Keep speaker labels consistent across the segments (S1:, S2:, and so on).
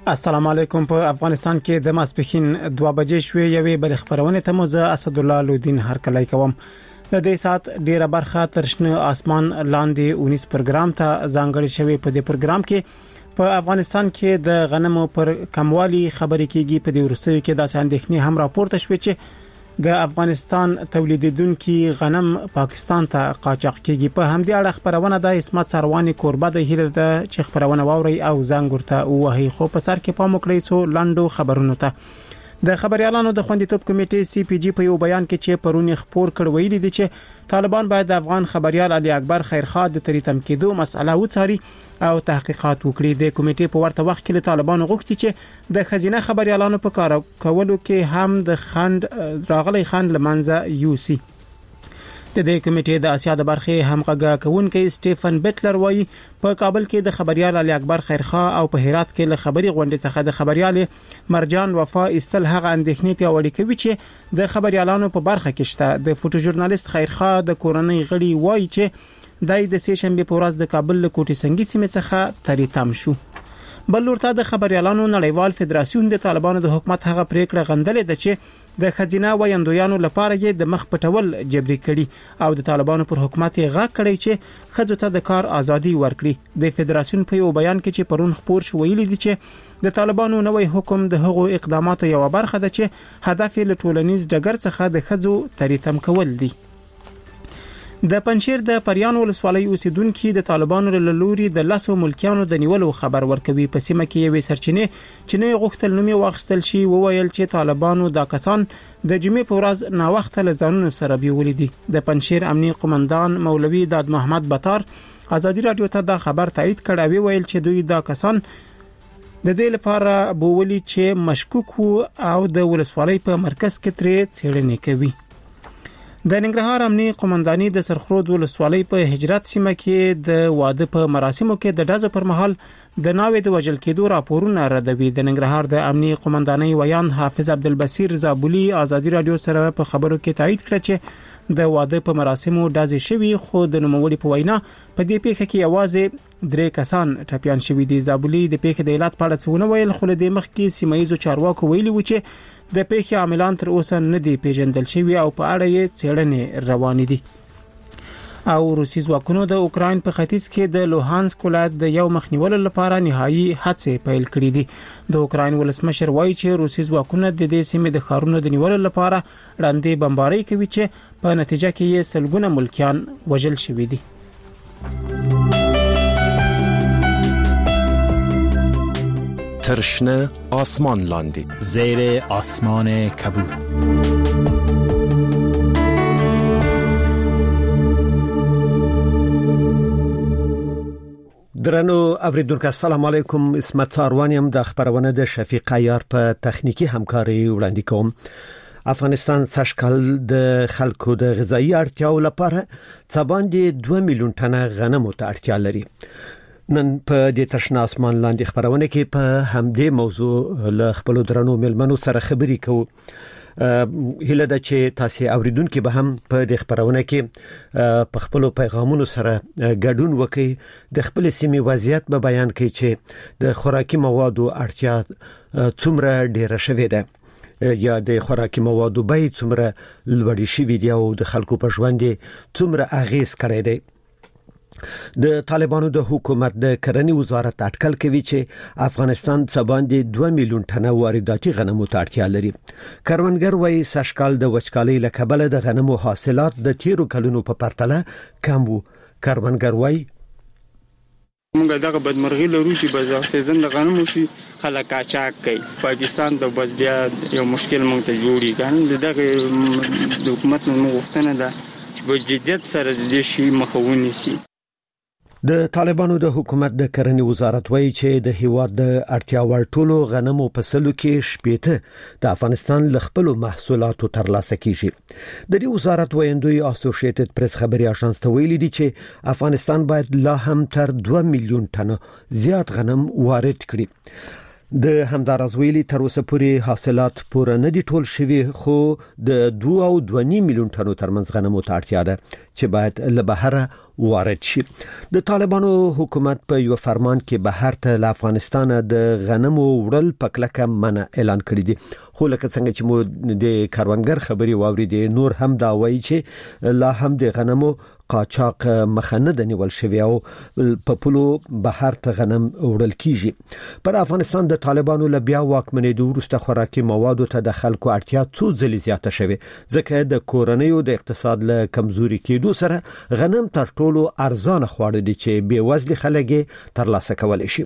S1: السلام علیکم. په افغانستان کې د ماسپښین 2 بجې شوې یوې بل خبرونه ته مو زه اسد الله لودین هرکلی کوم. د دې سات ډیره برخه ترشنه اسمان لاندې 19 پروګرام ته ځانګړی شوی. په دې پروګرام کې په افغانستان کې د غنمو پر کموالي خبرې کیږي. په دې ورسوي کې داسې اندېښنې هم راپورته شوې چې د افغانستان تولیدونکو غنم پاکستان ته قاچاق کیږي. په همدې اړه خبرونه د اسمت سروانی کوربه د هیله د چې خبرونه واوري او زنګورته وهي. خو په سر کې پام وکړئ سو لاندو خبرونو ته. د خبريالانو د خوندیتوب کمیټې سی پی جی په یو بیان کې چې پرونی خبر کړ ویلي دي چې طالبان باید د افغان خبريال علي اکبر خیرخوا د تریتم کېدو مسأله وڅاري او تحقیقات وکړي. د کمیټې په ورته وخت کې له طالبانو غوښتي چې د خزینه خبريالانو په کار کولو کې هم د خند راغلي خند لمنځه یوسي. د دې کمیټې د اسیا د برخې همغږه کوونکې سټيفن بیټلر وایي په کابل کې د خبريال علي اکبر خیرخوا او په هرات کې له خبري غونډې څخه د خبريال مرجان وفا استل هغه اندېښنې پیاوړې کوي چې د خبريالانو په برخه کې شته. د فوټو ژورنالیست خیرخوا د کورنۍ غړي وایي چې د سې شنبه په ورځ د کابل له کوټې سنگي سیمه څخه تریتم شو. بل ورته د خبريالانو نړیوال فدراسیون د طالبانو د حکومت هغه پریکړه غندلې ده چې د خزینه وایندویانو لپاره یې د مخ پټول جبري کړي او د طالبانو پر حکومت یې غاک کړی چې خځو ته د کار ازادي ورکړي. د فدراسیون په یو بیان کې چې پرون خبر شو ویلي دي چې د طالبانو نوې حکم د هغو اقداماتو یو برخه ده چې هدف یې له ټولنیز ډګر څخه د خځو تریتم کول دي. د پنځیر د پریان ولسوالۍ اوسیدونکو د طالبانو له لوري د لاسو ملکیانو د نیولو خبر ورکوي. په سیمه کې یوې سرچینې چې نه غوښتل نومي واخستل شي وویل چې طالبانو دا کسان د جمعې په ورځ نا وخت له ځانونو سره بیولې دي. د پنځیر امنیه قومندان مولوي داد محمد بطار ازادي رادیو ته دا خبر تایید کړ او ویل چې دوی دا کسان د دې لپاره بوولي چې مشکوک او د ولسوالۍ په مرکز کې ترې څېړنې کوي. د ننګرهار امنیه قومنداني د سرخرود ولسوالۍ په هجرت سیمه کې د واده په مراسمو کې د ډزو پر مهال د ناوې د وژل کېدو راپورونه ردوي. د ننګرهار د امنیه قومنداني ویان حافظ عبدالبصیر زابولي ازادي رادیو سره په خبرو کې تایید کړ چې د واده په مراسمو ډزې شوي خو د نوموړي په وینا په دې پیښه کې یوازې 3 کسان ټپيان شوي دي. زابولي د پیښې د علت په اړه څه ونه ویل خو د مخ کې سیمایي چارواکو ویلي و چې د پیښې عاملان تر اوسه نه دي پیژندل شوي او په اړه یې څېړنې روانې دي. او روسي ځواکونو د اوکراین په ختیځ کې د لوهانسک ولایت د یو مخنیولو لپاره نهایی هڅې پیل کړې دي. د اوکراین ولسمشر وایي چې روسي ځواکونه د دې سیمې د ښارونو د نیولو لپاره وړاندې بمبارۍ کوي چې په نتیجه کې یې سلګونه ملکیان وژل شوي دي.
S2: ترشنه آسمان لاندې
S3: زیر آسمان کبود.
S4: درنو اوریدونکو السلام علیکم. اسمت ساروانیم د خبرونه د شفیق عیار په تخنیکی همکاري وړاندې کوم. افغانستان سږکال د خلکو د غذایی اړتیاو لپاره څه باندې 2 میلیون ټنه غنم ته اړتیا لري. نن په دې تشنه اسمان لاندې خبرونه کې په همدې موضوع له خپل درنو ملمنو سره خبري کوو. هله د چې تاسو اوریدونکو به هم په دې خبرونه کې په خپل پیغامونو سره ګډون وکړي. د خپل سیمې وضعیت به بیان کړي چې د خوراکي موادو اړتیا څومره ډیره شوې ده یا د خوراکي موادو بیه څومره لوړې شوې دي او د خلکو په ژوند څومره اغیز کړی دی. د طالبانو د حکومت د کرنې وزارت اټکل کوي چې افغانستان څه باندې 2 میلیون ټنه وارداتي غنمو ته اړتیا لري. کروندګر وايي سږکال د وچکالۍ له کبله د غنمو حاصلات د تیرو کلونو په پرتله کم وو. کروندګر وايي
S5: موږ دغه بدمرغي لرو چې بازار سیزن د غنمو شي خلک قاچاق کوي. پاکستان ته بیا یو مشکل موږ ته جوړي ګان دغه حکومت نو غوښتنه ده چې په جديت سره د شي مخاوني سي.
S4: د طالبانو د حکومت د کرنې وزارت وایي چې د هیواد د اړتیا وړ ټولو غنمو په سلو کې شپېته د افغانستان ل خپل محصولاتو ترلاسه کیږي. د دې وزارت وایندوی اسوسییټډ پریس خبري اژانس ته ویلي دي چې افغانستان باید لا هم تر 2 میلیون ټنه زیات غنم وارد کړي. د همدارز ویلي تر اوسه پورې حاصلات پوره نه دي ټول شوي خو د 2.2 میلیون ټنو ترمنځ غنمو ته اړتیا ده چې باید له بهره وارد شي. د طالبانو حکومت په یو فرمان کې بهر ته له افغانستان د غنمو وړل په کلکه منع اعلان کړی دي. خو لکه څنګه چې مو د کاروانګر خبري واوریدې نور هم دا وایي چې لا هم د غنمو قاچاق مخنه د نیول شوی او په پلو بهر ته غنم وړل کیږي. پر افغانستان د طالبانو له بیا واکمنېدو وروسته خوراکي موادو ته د خلکو اړتیا څو ځلې زیاته شوه ځکه د کورنیو د اقتصاد له کمزوري کېدو سره غنم تر ټولو ارزانه خواړه دي چې بې وزلي خلک ترلاسه کولای شي.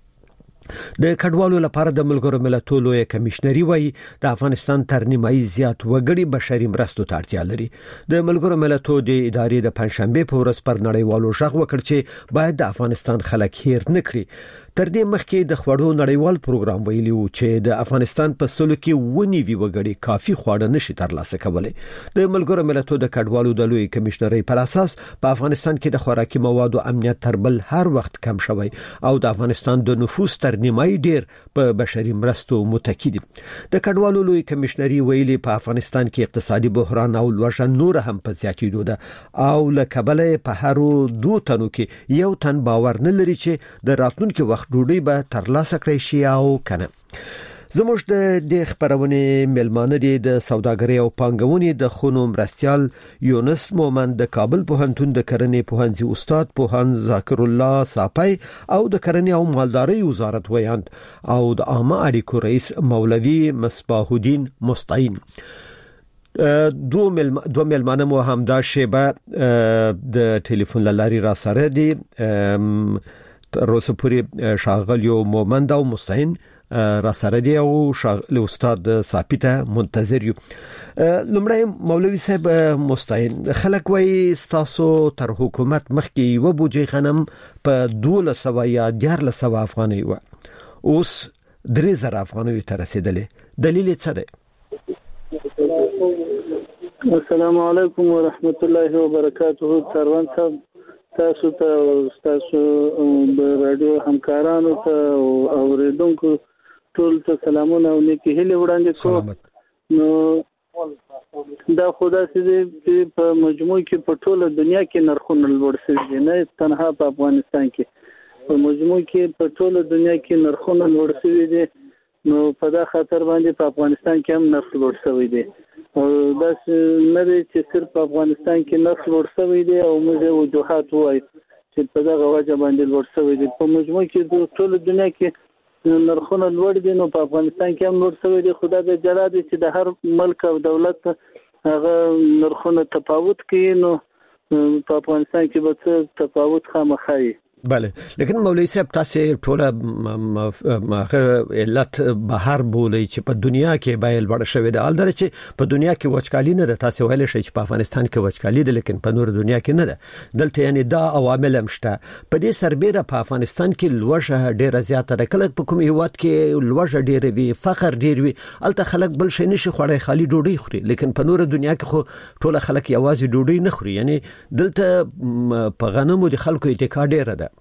S4: د کډوالو لپاره د ملګرو ملتونو کمشنري وایي د افغانستان تر نیمایي زیات وګړي بشري مرستو ته اړتیا لري. د ملګرو ملتونو د ادارې د پنځشنبه په ورځ پر نړیوالو ژغ وکړ چې باید د افغانستان خلک هیر نه کړي. تر دې مخکې د خوړو نړیوال پروګرام ویلی و چې د افغانستان په سلو کې ونیوي وګړي کافي خواړه نشي ترلاسه کولای. د ملګرو ملتونو د کډوالو د لوی کمشنري پر اساس په افغانستان کې د خوراکي موادو امنیت تر بل هر وخت کم شوی او د افغانستان د نفوس تر نیمایي ډیر په بشري مرستو متکی دي. د کډوالو لوی کمشنري ویلي په افغانستان کې اقتصادي بحران او لوږه نور هم په زیاتېدو ده او له کبله په هرو 2 تنو کې یو تن باور نه لري چې د راتلونکي وخت ډوډۍ به ترلاسه کړی شي او کنه. زموږ د خبرونه ملمانه دي د سوداګرۍ او پانګونې د خونو مرستيال یونس مومن د کابل پوهنتون د کرنې پوهنځي استاد پوهان ذاکر الله صافی او د کرنې او مالدارۍ وزارت ویاند او د عامه اړیکو رئیس مولوی مصباح الدین مستعین. دو ملمانه مو همدا شیبه د ټلیفون لاري را سره دي. روسه پوری شاغل یو مومند او مستعین را سره دی او شاغل استاد صاحب منتظر یو. لمړی مولوی صاحب مستعین خلک وای ستاسو تر حکومت مخکې و بوجي غنم په 1200 یا 1400 افغانۍ و اوس 3000 افغانۍ ته رسیدلې. دلیل څه دی؟
S6: السلام علیکم ورحمت الله وبرکاته. تروان صاحب تاسو د رادیو همکارانو ته او اوریدونکو ټول ته سلامونه او نیکی هیله وړاندې کوم. نو دا خدا چې په مجموع کې په ټوله دنیا کې نرخونه لوړ شوي دي، نه تنها په افغانستان کې، په مجموع کې په ټوله دنیا کې نرخونه لوړ شوي دي. نو په دا خاطر باندې په افغانستان کې هم نرخ لوړ شوی دی او دا نه دی چې صرف په افغانستان کې نرخ لوړ شوی دی او موږ وجوهات وایو چې په دغه وجه باندې لوړ شوی دی. په مجموع کې د ټول دنیا کې نرخونه لوړ دي، نو په افغانستان کې هم لوړ شوی دی. خدا دې جلا دی چې د هر ملک او دولت هغه نرخونه تفاوت کوي، نو په افغانستان کې به څه تفاوت خامخا وي.
S4: بله، لیکن مولوی صاحب تاسو ټوله علت بهر بولي چې په دنیا کې بایل وړ شوی دی. البته چې په دنیا کې وچکالي نه ده، تاسو ویل شئ چې په افغانستان کې وچکالي ده، لیکن په نور دنیا کې نه ده. دلته یعنی دا عوامل هم شته. په دې سربېره په افغانستان کې لوږه ډیره زیاته ده. کله په کوم هیواد کې لوږه ډیره وي، فقر ډیر وي، البته خلک بل شي نشي خوړای، خالي ډوډۍ خوري. لیکن په نور دنیا کې خو ټول خلک یوازې ډوډۍ نه خوري. یعنی دلته په غنمو د خلکو اتکا ډیره ده.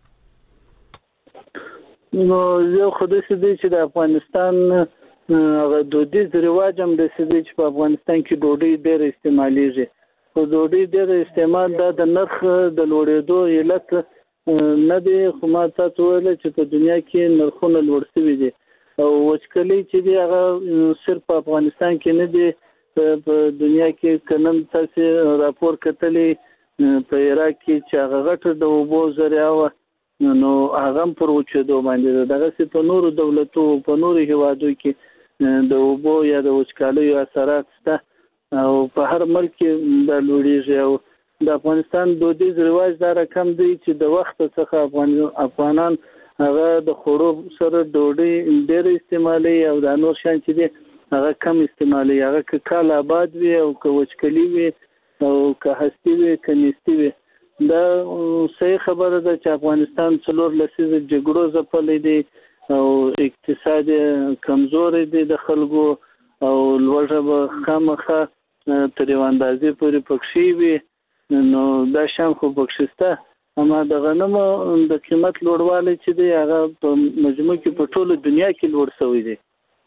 S6: نو یو خدای سدي چې د افغانستان هغه دودیز رواج هم د سدي چې په افغانستان کې ډوډۍ ډېر استعمالېږي. خو ډوډۍ ډېر استعمال د نرخ د لوړېدو علت نه دی، خو ما تاسو ویل چې په دنیا کې نرخونه لوړ شوي دي او وچکالي چې دی هغه صرف په افغانستان کې نه دی، په دنیا کې کنن تاسو راپور کتلې په عراق کې چې هغه غټ د اوبو ذریعہ نو هغه پر وچېدو باندې دغه څه په نورو دولتو په نورو هیوادو کې د اوبو یا د وچکالۍ اثرات شته او په هر ملک کې د لوړېږي. او د افغانستان دودیز رواج دا رقم دی چې د وخت څخه افغانان هغه د خوړو سره ډوډۍ ډېر استعمالي او د نور شان چې دی هغه کم استعمالي. هغه که کال آباد وي او که وچکالي وي او که هستي وي که نیستي وي. دا صحیح خبره ده چې افغانستان 4 لسیزه جګړو ځپلی دی او اقتصاد کمزوري دی د خلکو او لوږه به خامخا تر یو اندازې پورې پکښې وي. نو دا شان خو پکښې شته، اما د غنمو د قیمت لوړوالی چې دی هغه په مجموع کې په ټوله دنیا کې لوړ شوی دی.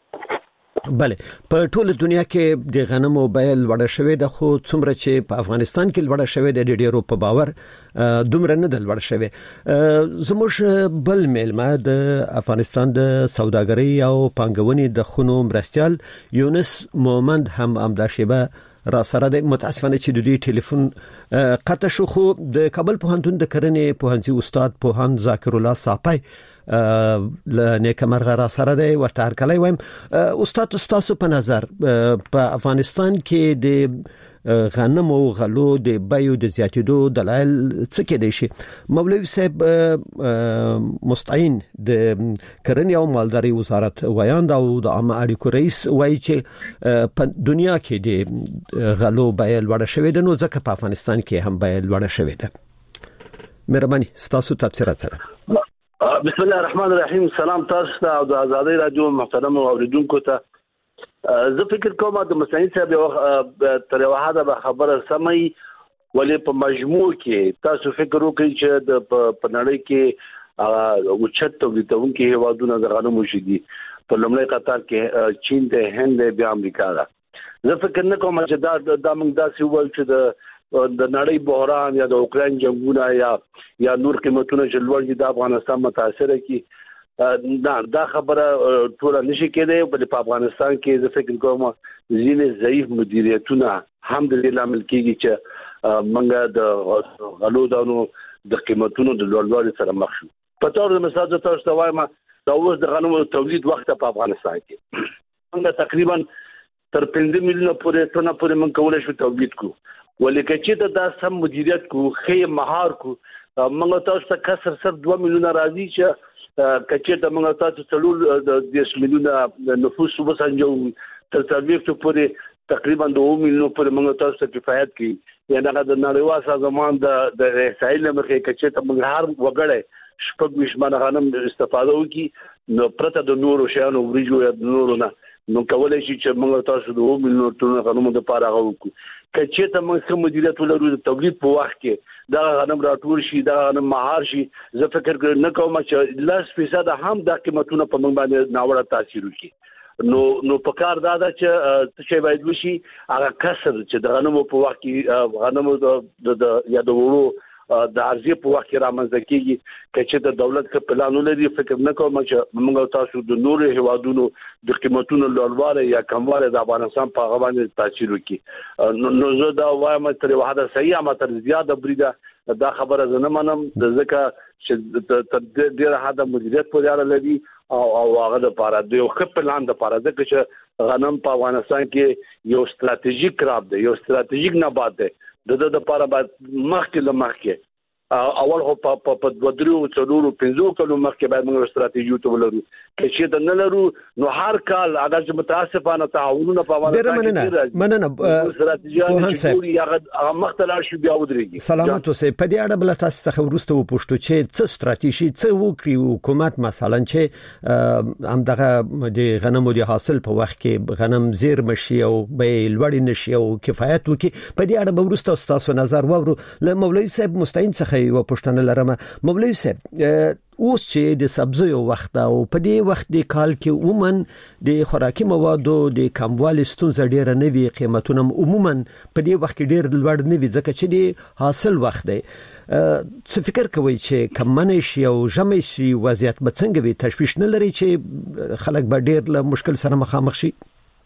S4: بله په ټوله دنیا کې د غنمو بیه لوړه شوې ده، خو څومره چې په افغانستان کې لوړه شوې ده د ډیرو په باور دومره نه ده لوړه شوې. زموږ بل میلمه د افغانستان د سوداګرۍ او پانګونې د خونو مرستیال یونس مومند هم همداشبه را سره د متاسفانه چې د دې ټلیفون قطع شو، خو د کابل پوهنتون د کرنې پوهنځي استاد پوهاند ذاکر الله صاپی نیکمرغه را سره دی، ورته هرکلی وایم. استاد تاسو په نظر په افغانستان کې د غنم او غلو د بیو د زیاتېدو دلایل څه کېدای شي؟ مولوي صاحب مستعین د کرنې او مالدارۍ وزارت ویاند او د عامه اړیکو رئیس وایي چې په دنیا کې د غلو بیه لوړه شوې ده، نو ځکه په افغانستان کې هم بیه لوړه شوې ده. مهرباني ستاسو تبصرات سره.
S7: بسم الله الرحمن الرحیم. سلام تاسو ته او د آزادۍ رادیو محترم اوریدونکو ته. زه فکر کوم د مستعین صاحب تر یو حده به خبره سمي، ولې په مجموع کې تاسو فکر وکړئ چې د په نړۍ کې اوچت تولیدونکي هیوادونه د غنمو شي دي. په لومړي قطار کې چین دی، هند دی، بیا امریکا ده. زه فکر نه کوم چې دا موږ داسې وایو چې د نړۍ بحران یا د اوکراین جنگونه یا نور قیمتونه چې لوړ دي د افغانستان متاثر کی. دا خبره ټول نشي کېدای، بلکې په افغانستان کې زه فکر کوم ځینې ضعیف مدیریتونه هم د دې لامل کېږي چې موږ د غلو دانو د قیمتونو د لوړوالي سره مخ شو. په تور د مثال تاسو ته وایم دا اوس د غنمو تولید وخت په افغانستان کې موږ تقریبا تر 5 میلیونه پورې ټنه پورې موږ کولای شو تولید کو، ولکه چې دا سم مدیریت کو، خې مهار کو، موږ تاسو ته کسر سر 2 میلیونه راځي چې کچې د موږ تاسو څلور د 10 میلیونه نفوس وسنجو تر 30 پورې تقریبا 2 میلیونه پورې موږ تاسو ته کفایت کی. یعنی دا د نړیوال سازمان د احصایې لمخې کچې ته موږ هر وګړی شپږ ویشمه غنم استفاده وکي، نو پرته د نورو شیانو ورجو یا د نورو نه نو کولای شي چې موږ تاسو د 2 میلیونه ټن غنمو د پاره غوکو. کچې ته موږ سم مدیریت ولرو د تولید په وخت کې دا غنم راټول شي، دا غنم مهار شي. زه فکر نه کوم چې 10% هم د قیمتونو په موږ باندې ناوړه تاثیر وکړي. نو په کار دا ده چې څه باید وشي، هغه کسر چې د غنمو په وخت کې غنمو د یا د وړو د ارزي په وخت کې رامنځته کیږي. چې د دولت څخه پلان ولري، فکر نه کوم چې موږ تاسو د نورو هیوادونو د قیمتونو لوړوالی یا کموالی د افغانستان په هغه باندې تاثیر وکړي. نو زه دا وایم تر یو حده صحیح اما تر زیاته بریده دا خبره زه نه منم، ځکه چې تر ډېره حده مدیریت پورې اړه لري او هغه د پاره د یو ښه پلان د پاره، ځکه چې غنم په افغانستان کې یو ستراتیژیک کراب دی، یو ستراتیژیک نبات دی. د لپاره باید مخکې اول خو په 2-3-4-5 کلو مخکې باید موږ ستراتیژي ولرو. چې دا نه لرو نو هر کال اگر چې متاسفانه تعاونونه په افغانستان کې
S4: مننه
S7: ستراتیژي جوړي هغه مختلف شي بیا ودرېږي.
S4: سلامت اوسئ. په دې اړه بل تاسو څخه ورسته وپوښتو چې څه ستراتیژي څه وکړي حکومت، مثلا چې همدغه د غنمو د حاصل په وخت کې غنم زیر مشي او به لوړ نشي او کفایت وکړي. په دې اړه به ورسته تاسو نظر واورو. له مولوي صاحب مستعین څخه یو پوښتنه لرم. مولوي صاحب اوس چې د سبزیو وخت او په دې وخت د کال کې عموما د خوراکي موادو د کموالي ستونزه ډیره نه وي، قیمتونه عموما په دې وخت کې ډیر لوړ نه وي ځکه چې د حاصل وخت دی. څه فکر کوي چې کمنه شي او جمع شي وضعیت به څنګه وي؟ تشویش نه لري چې خلک به ډیر له مشکل سره مخامخ شي؟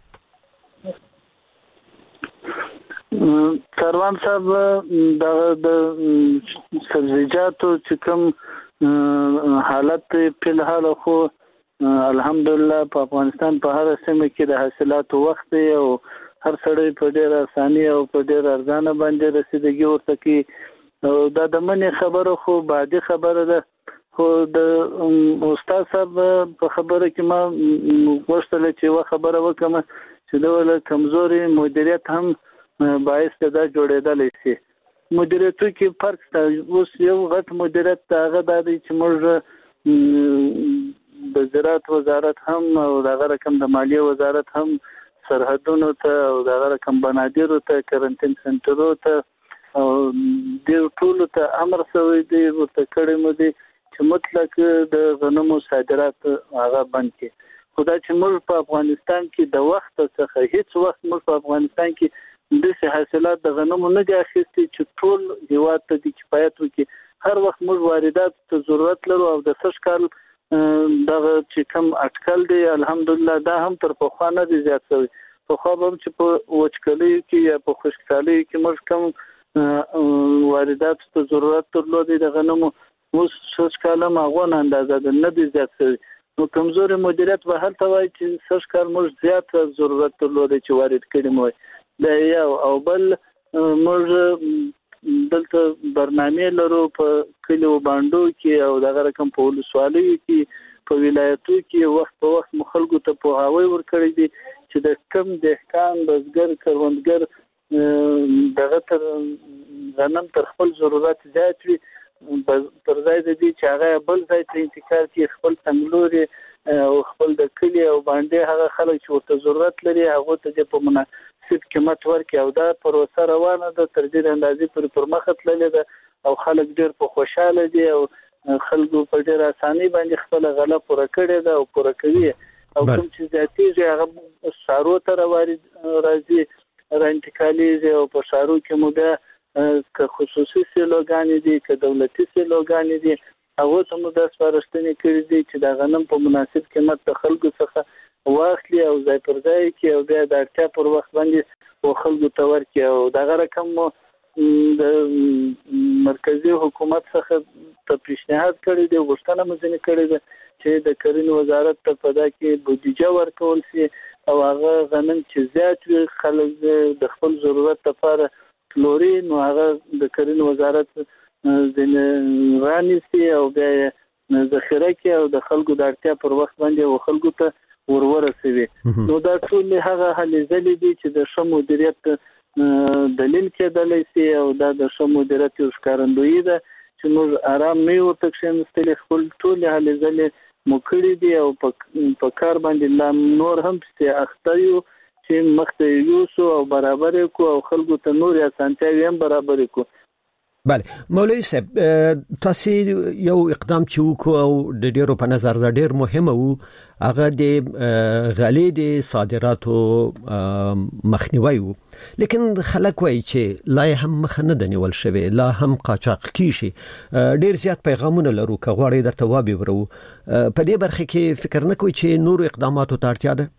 S6: سروان صاحب د سبزیجاتو چې کوم حالت په الحال خو الحمدلله په افغانستان په هر سیمه کې د حاصلاتو وخت دی او هر سړی په ډېر اساني او په ډېر ارزانه باندې رسیدګي ورته کوي. دا د منې خبره خو بعدي خبره ده، خو د استاد صاحب په خبره کې ما غوښتل چې یوه خبره وکړم چې د ول کمزوري مدیریت هم باعث دا جوړېدلی شي. مدیریتو کې فرق شته. اوس یو غټ مدیریت هغه دا دی چې موږ د زراعت وزارت هم او دغه رقم د مالیې وزارت هم سرحدونو ته او دغه رقم بنادرو ته، کرنټین سنټرو ته او د ټول ته امر شوی دی ورته کړی مو دي چې مطلق د غنمو صادرات هغه بند کړي. خدای چې موږ په افغانستان کې د وخت څخه هیڅ وخت موږ په افغانستان کې د حاصلات د غنمو نه دي اخیستي چې ټول هیواد ته د کفایت وکړي. هر وخت موږ واردات ته ضرورت لرو او د سږ کال دغه چې کم اټکل دی الحمدلله دا هم تر پخوا نه دی زیات شوی. پخوا هم چې په وچکالۍ کې یا په خشکسالۍ کې موږ کم واردات ته ضرورت درلود د غنمو، اوس سږ کال هم هغه اندازه نه دی زیات شوی. نو کمزوري مدیریت به هلته وایي چې سږ کال موږ زیات ضرورت درلود چې وارد کړي مو دا یو. او بل موږ دلته برنامه لرو په کلیو باندو کې او دغه رقم په ولسوالیو کې په ولایتو کې وخت په وخت مخالګو ته په هواوی ورکړي دي چې د کم دهقان بزګر کروندګر دغه تر غنم تر خپل ضرورت زیات وي تر ځای د دې چې هغه بل ځای ته انتقال کړي خپل څنګلوري او خپل د کلی او باندې هغه خلک چې ورته ضرورت لري هغه ته په مناسب قیمت ورکړي او دا پروسه روانه ده تر دې اندازې پر مخ تللې ده او خلک ډېر په خوشاله دي او خلکو په ډېر اساني باندې خپل غله پوره کړي ده او پوره کوي او کوم چې ذاتي هغه سارو ته راځي را انتقالي او په سارو کې مو بیا که خصوصي سیلوګانې دي که دولتي سیلوګانې دي هغه ته مو د سپارښتنې کړې دي چې د غنم په مناسب قیمت د خلکو څخه واخلي او ځای پر ځای کې او بیا د اړتیا پر وخت باندې او خلکو ته ورکړي. او دغه رقم د مرکزی حکومت څخه ته پیشنهاد کړی دی، غوښتنه مو ځینې کړې ده چې د کرنې وزارت ته په دا کې بودیجه ورکول شي او هغه غنم چې زیات وي خلک د خپل ضرورت لپاره پلوري نو هغه د کرنې وزارت ځینې رانیسي او بیا ذخیره کړي او د خلکو د اړتیا پر وخت باندې او خلکو ته ورسوي. نو دا ټول هغه هلې ځلې دي چې د ښه مدیریت دلیل کېدلی شي او دا د ښه مدیریت یو ښکارندویي ده چې موږ آرام نه ورته کښېنستلي، خپل ټول هلې ځلې مو کړي دي او په کار باندې لا نور هم پسې اخته یو چې مخته یوسو او برابر کو او خلکو ته نور اسانتیاوې هم برابر کو.
S4: بله مولوی صاحب تاسو یو اقدام چې وکړو او د ډیرو په نظر دا ډیر مهمه وو هغه د غلې د صادراتو مخنیوي وو، لیکن خلک وایي چې لا هم مخ نه دنیول شوی لا هم قاچاق کیږي. ډیر زیات پیغامونه لرو که غواړي درته وابي ورو په دې برخه کې فکر نه کوي چې نور اقداماتو ته اړتیا ده؟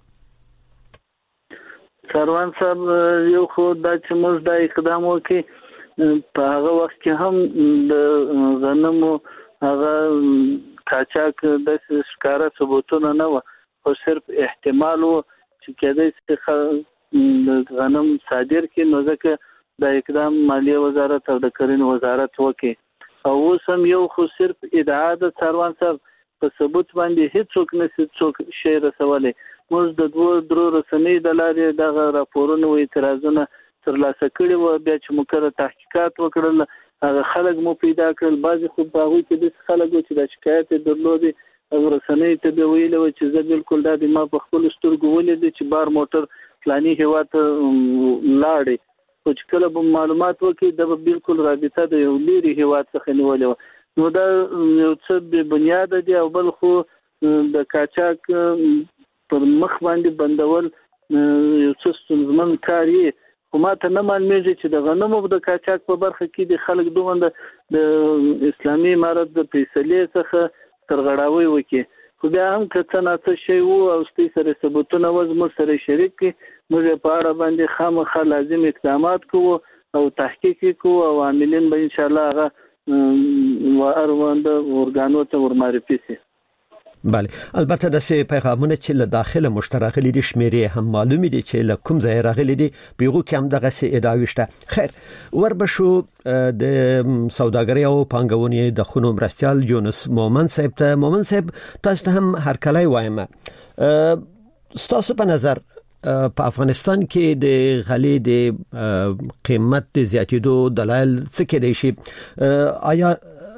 S6: سروان صاحب یو خو دا چې موږ دا اقدام وکړي په هغه وخت کې هم د غنمو هغه قاچاق د ښکارا ثبوتونه نه و، خو صرف احتمال و چې کېدای شي غنم صادر کړي نو ځکه دا اقدام مالیه وزارت او د کرنې وزارت وکړي. او اوس هم یو خو صرف ادعا د سروان صاحب په ثبوت باندې هیڅوک نشي څوک شی رسولی. موږ د 2-3 رسنۍ د لارې دغه راپورونه او اعتراضونه ترلاسه کړي و، بیا چې موږ تحقیقات وکړل هغه خلک مو پیدا کړل. بعضې خو په هغوی کې داسې خلک و چې دا شکایت یې درلودې او رسنۍ ته به ویلې وه چې زه بالکل دا د ما په خپلو سترګو ولیدې چې بار موټر فلاني هېواد ته لاړې، خو چې کله به معلومات وکړي دا به بالکل رابطه د یو لرې هېواد څخه نیولې وه. نو دا یو څه بې بنیاده دي. او بل خو د قاچاق پر مخ باندې بندول یو څه ستونزمن کار یې، خو ما ته نه معلومیږي چې د غنمو د قاچاق په برخه کې د خلک دومره د اسلامي امارت د فیصلې څخه ترغړاوی وکړي. خو بیا هم که څه ناڅه شی وو او ستاسو سره ثبوتونه و زموږ سره شریک کړي موږ په اړه باندې خامخا لازم اقدامات کوو او تحقیق کوو او عاملین به ان شاء الله هغه واروند اورګانو ته ورمعرفي شي.
S4: بله البته د سه پیغامونه چې له داخله مشترک لري شمیرې هم معلومه دي چې له کوم ځای راغلي دي پیغو کم دغه سه اداويشته. خیر وربشو د سوداګرۍ او پانګونې د خونو مرستيال یونس مومن صاحب ته مومن صاحب تاسو هم هر کله وایم تاسو په نظر په افغانستان کې د غلې د قیمت د زیاتېدو دلایل څه کېدای شي؟ آیا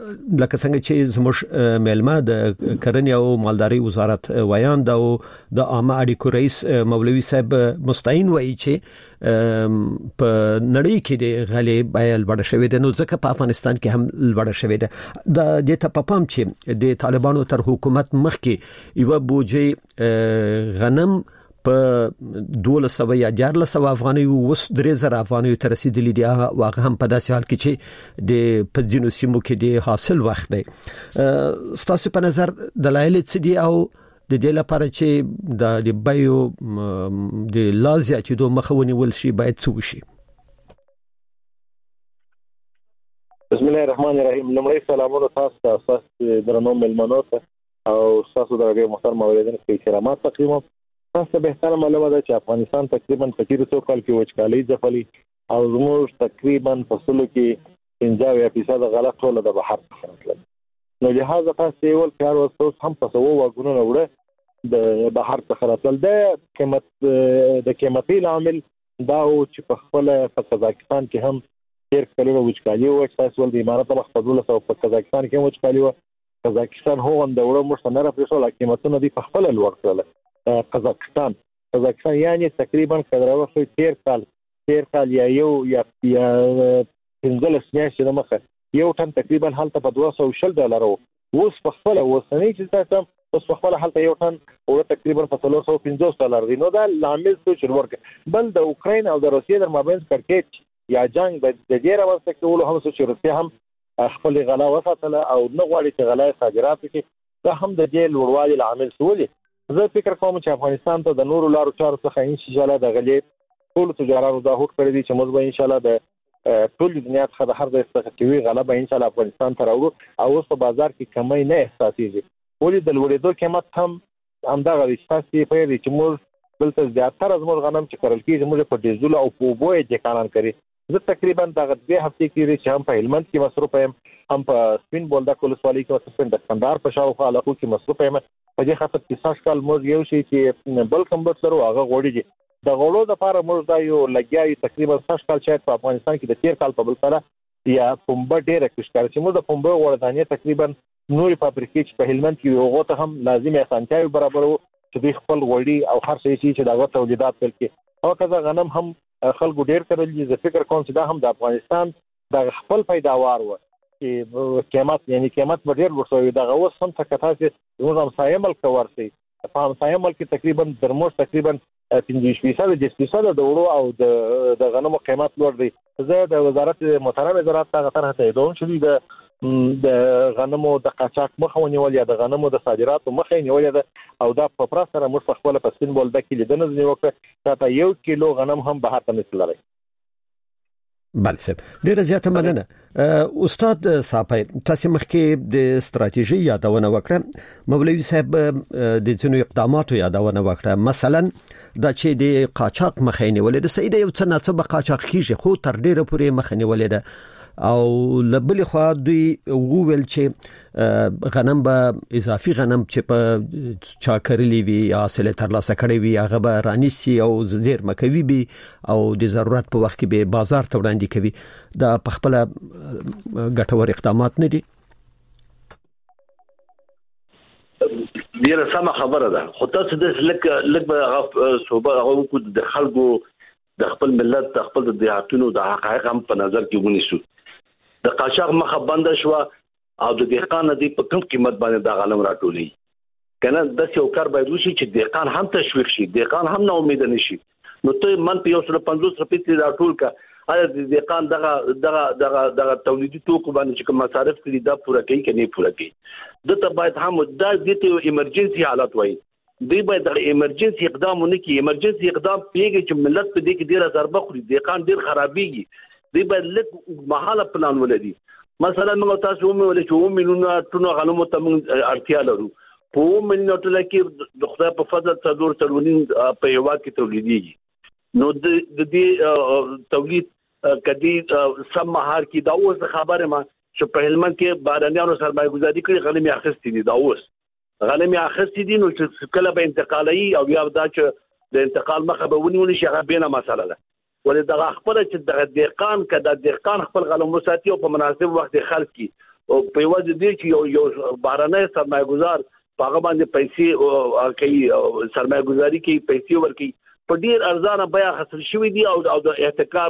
S4: لکه څنګه چې زموږ ملما د کرنې او مالداري وزارت ویاند او د عامه اړیکو رئیس مولوي صاحب مستعین وایي چې په نړۍ کې د غلې بیه لوړه شوې ده، نو ځکه په افغانستان کې هم لوړه شوې ده. د دې ته په پام چې د طالبانو تر حکومت مخکې یو بوجي غنم په 1200 یا 1400 افغاني وس 3000 افغاني ته رسیدلی دی، واقعا هم په داسې حال کې چې د پدینو سیمو کې د حاصل وخت دی. ستاسو په نظر دلایل څه دي او د دې لپاره چې د بیو د لازمه دوه مخونی ول شي باید څه وشي؟
S8: بسم الله الرحمن الرحیم. لمړی سلامونه تاسو ته درنو ملمنو ته او تاسو درغه محترم اوریدونکو ته احترامات تقریبا تاسو به احترام معلومه ده چې افغانستان تقریبا په تیر څو کال کې وچکالي ځپلي او زموږ تقریبا فصلو کې 50% غلط ټول د بحر څخه راتلل. نو لهدا تاسو یو کار اوس هم په سوو واګونو وړه د بحر څخه راتلل. د قیمتي عامل دا او چې په خپل په قزاقستان کې هم ډیر کلونه وچکالي و، چې تاسو ول د امارات په خپل له په قزاقستان کې وچکالي و. قزاقستان هو هم د وړو مشتنره پرېښول قیمتونه دی په خپل لوړ کړل. قزاقستان یعنی تقریبا کډراوه تیر کال یا 15 میاشتې د مخه یو ټن تقریبا حالت په $200 اوس په خپل وسنۍ چې تاسو اوس په خپل حالت یو ټن او تقریبا په $350 دی. نو دا لامل څه ورکه بل د اوکراین او د روسیې در مابین کرکټ یا جنگ د دې راوستل کولو هم څه روسیې هم خپل غلا وساتله او نه غواړي چې غلا صادرات وکړي. دا هم د دې لوړوالي عامل سولې. زه فکر کوم چې افغانستان ته د نورو لارو چارو څخه ان شاء الله د غلې ټول تجارانو دا هوډ کړی دي چې موږ به ان شاء الله د ټول دنیا څخه د هر ځای څخه کوي غلبه ان شاء الله افغانستان ته راوړو او اوس په بازار کې کمی نه احساسېږي. ولې د لوړېدو قیمت هم دا غوښتي چې موږ بلته زیاتره زموږ غنم چې کرل کېږي موږ په ډیزل او په اوبو یې ځکانان کوي. زه تقریبا دغه 2 هفتې کې چې هم په هلمند کې مصروف یم، هم په سپین بولدک ولسوالۍ کې مصروف، د کندهار په شاوخوا علاقو کې مصروف یم. په دې خاطر چې ساش کال موږ یو شي چې بل کمبټ سره هغه غوړي دي د غوړو د لپاره موږ دا یو لګیاي تقریبا ساش کال چې په افغانستان کې د تیر کال په بل سره یا پمبه ډېر کښکار چې موږ د پمبه وړاندې تقریبا نوري فابریکې چې په هلمند کې یو غوته هم لازمي اسانتیاوي برابرو چې د خپل غوړي او هر څه چې دغه تولیدات وکړي. او کله غنم هم خلکو ډېر کړل دي. زه فکر کوم چې دا هم د افغانستان د خپل پیداوار و چې قیمت ډېر ورسوي. دغه اوس هم څه چې زموږ همسایه ملک ورسي په همسایه ملک تقریبا درموش تقریبا 50% د وړو او د غنمو قیمت لوړ دی. زه د وزارت محترم وزارت ته طرح ته دوم چې د غنمو د قاچاق مخه ونیول یا د غنمو د صادراتو مخه نیول او دا په پراس سره موږ په خپل پسین بولدک کې لیدنه وکړه چې 1 کیلو غنم هم به هاته مثال لري.
S4: بله صاحب ډیره زیاته مننه. استاد صاحب تاسو مخکې د ستراتیژي یادونه وکړه، مولوي صاحب د ځینو اقداماتو یادونه وکړه، مثلا دا چې د قاچاق مخه نیول د سیده یو څه ناڅه قاچاق کیږي خو تر ډیره پورې مخه نیول ده او لبل خو دوی وویل چې غنم به اضافي غنم چې په چاکرلی وی حاصل تر لاسه کړی وی هغه به رانیسي او زیر مکوي بي او د ضرورت په وخت کې به بازار ته وړاندې کوي. دا په خپل ګټور اقدامات نه دي.
S7: ډیره سم خبره ده، خو تاسو د لک به صوبه هغه د خلکو د خپل ملت د خپل د دیاتونو د حقایق هم په نظر کې ونیسو. د قاچاق مخه بند شو او د دهقان دی په کوم قیمت باندې دا غنم راټولي کنه د یو کار باید وشي چې دهقان هم تشویق شي، دهقان هم نه امید نشي. نو ته من په 150 روپۍ راټول کا ایا د دهقان دغه تولیدي توکو باندې چې کوم مصارف کړي دا پوره کوي کني پوره کوي. دته باید هم دا د ایمرجنسي حالت وایي، دی باید د ایمرجنسي اقدامونه کوي. ایمرجنسي اقدام پیږي چې ملت په دې کې ډیره ضربه خوري، دهقان ډیر خرابيږي. دی باید لږ محاله پلان ولري. مثلا موږ تاسو ومنل چې 1 میلیون ټنه غنمو ته موږ اړتیا لرو. په 1 میلیون ټنه کې د خدای په فضل څلور په یو کې تولیدېږي. نو د دې تولید کدي سم مهار کې دا اوس خبره ما چې په هلمند کې بارانیانو سرمایه گذاري کړې غنم اخیستې دي. دا اوس غنم اخیستې دي نو چې کله به انتقالي او بیا دا چې د انتقال مخه به ونیول شي هغه بینه مسله ده. ولې دا خپل چې د دهقان کده دهقان خپل غنم وساتي او په مناسب وخت خرڅ کی په وجه دي چې یو بهرنۍ سرمایه‌ګزار هغه باندې پیسې کوي سرمایه گزاري کوي پیسې ورکوي په ډیر ارزانه بیا حاصل شوی دی او د احتکار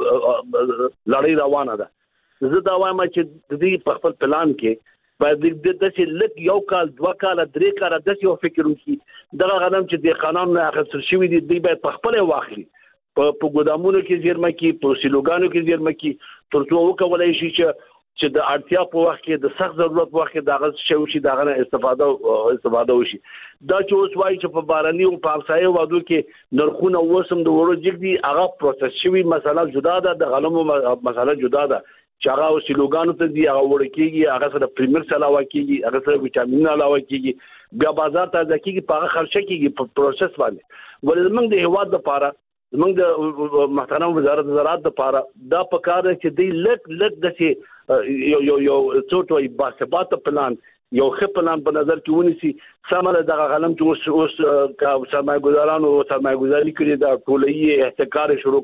S7: لړۍ روانه ده. زه دا وایم چې د دې په خپل پلان کې باید د داسې لک یو کال 2 کال 3 کال داسې یو فکر وکړي دغه غنم چې د قانون حاصل شوی دی دوی باید په خپل واخلي په ګودامونو کې زیرمه کې په سیلوګانو کې زیرمه کې ترڅو وکولای شي چې د اړتیا په وخت کې د سخت ضرورت په وخت کې دغه شي دغه استفاده وشي. دا چې اوس وایي چې په باراني او په همسایه وادو کې نرخونه وسم د وړو جګ دي هغه پروسس شوی مسله جدا ده د غنمو مسله جدا ده چې هغه سیلوګانو ته دی هغه وړ کېږي هغه سره پریمرس علاوه کېږي هغه سره وټامین علاوه کېږي بیا بازار ته ځکه په هغه خرچه کېږي په پروسس باندې ولې موږ د هواد لپاره موږ د محترم وزارت زراعت لپاره دا پکاره چې دی لک د یو څوټوي باسبات پلان یو ښه پلان په نظر کې ونیسي سمره دغه غنم چې اوس سرمایه‌ګزارانو سرمایه‌ګزاري کړي دا ټولې احتکار شروع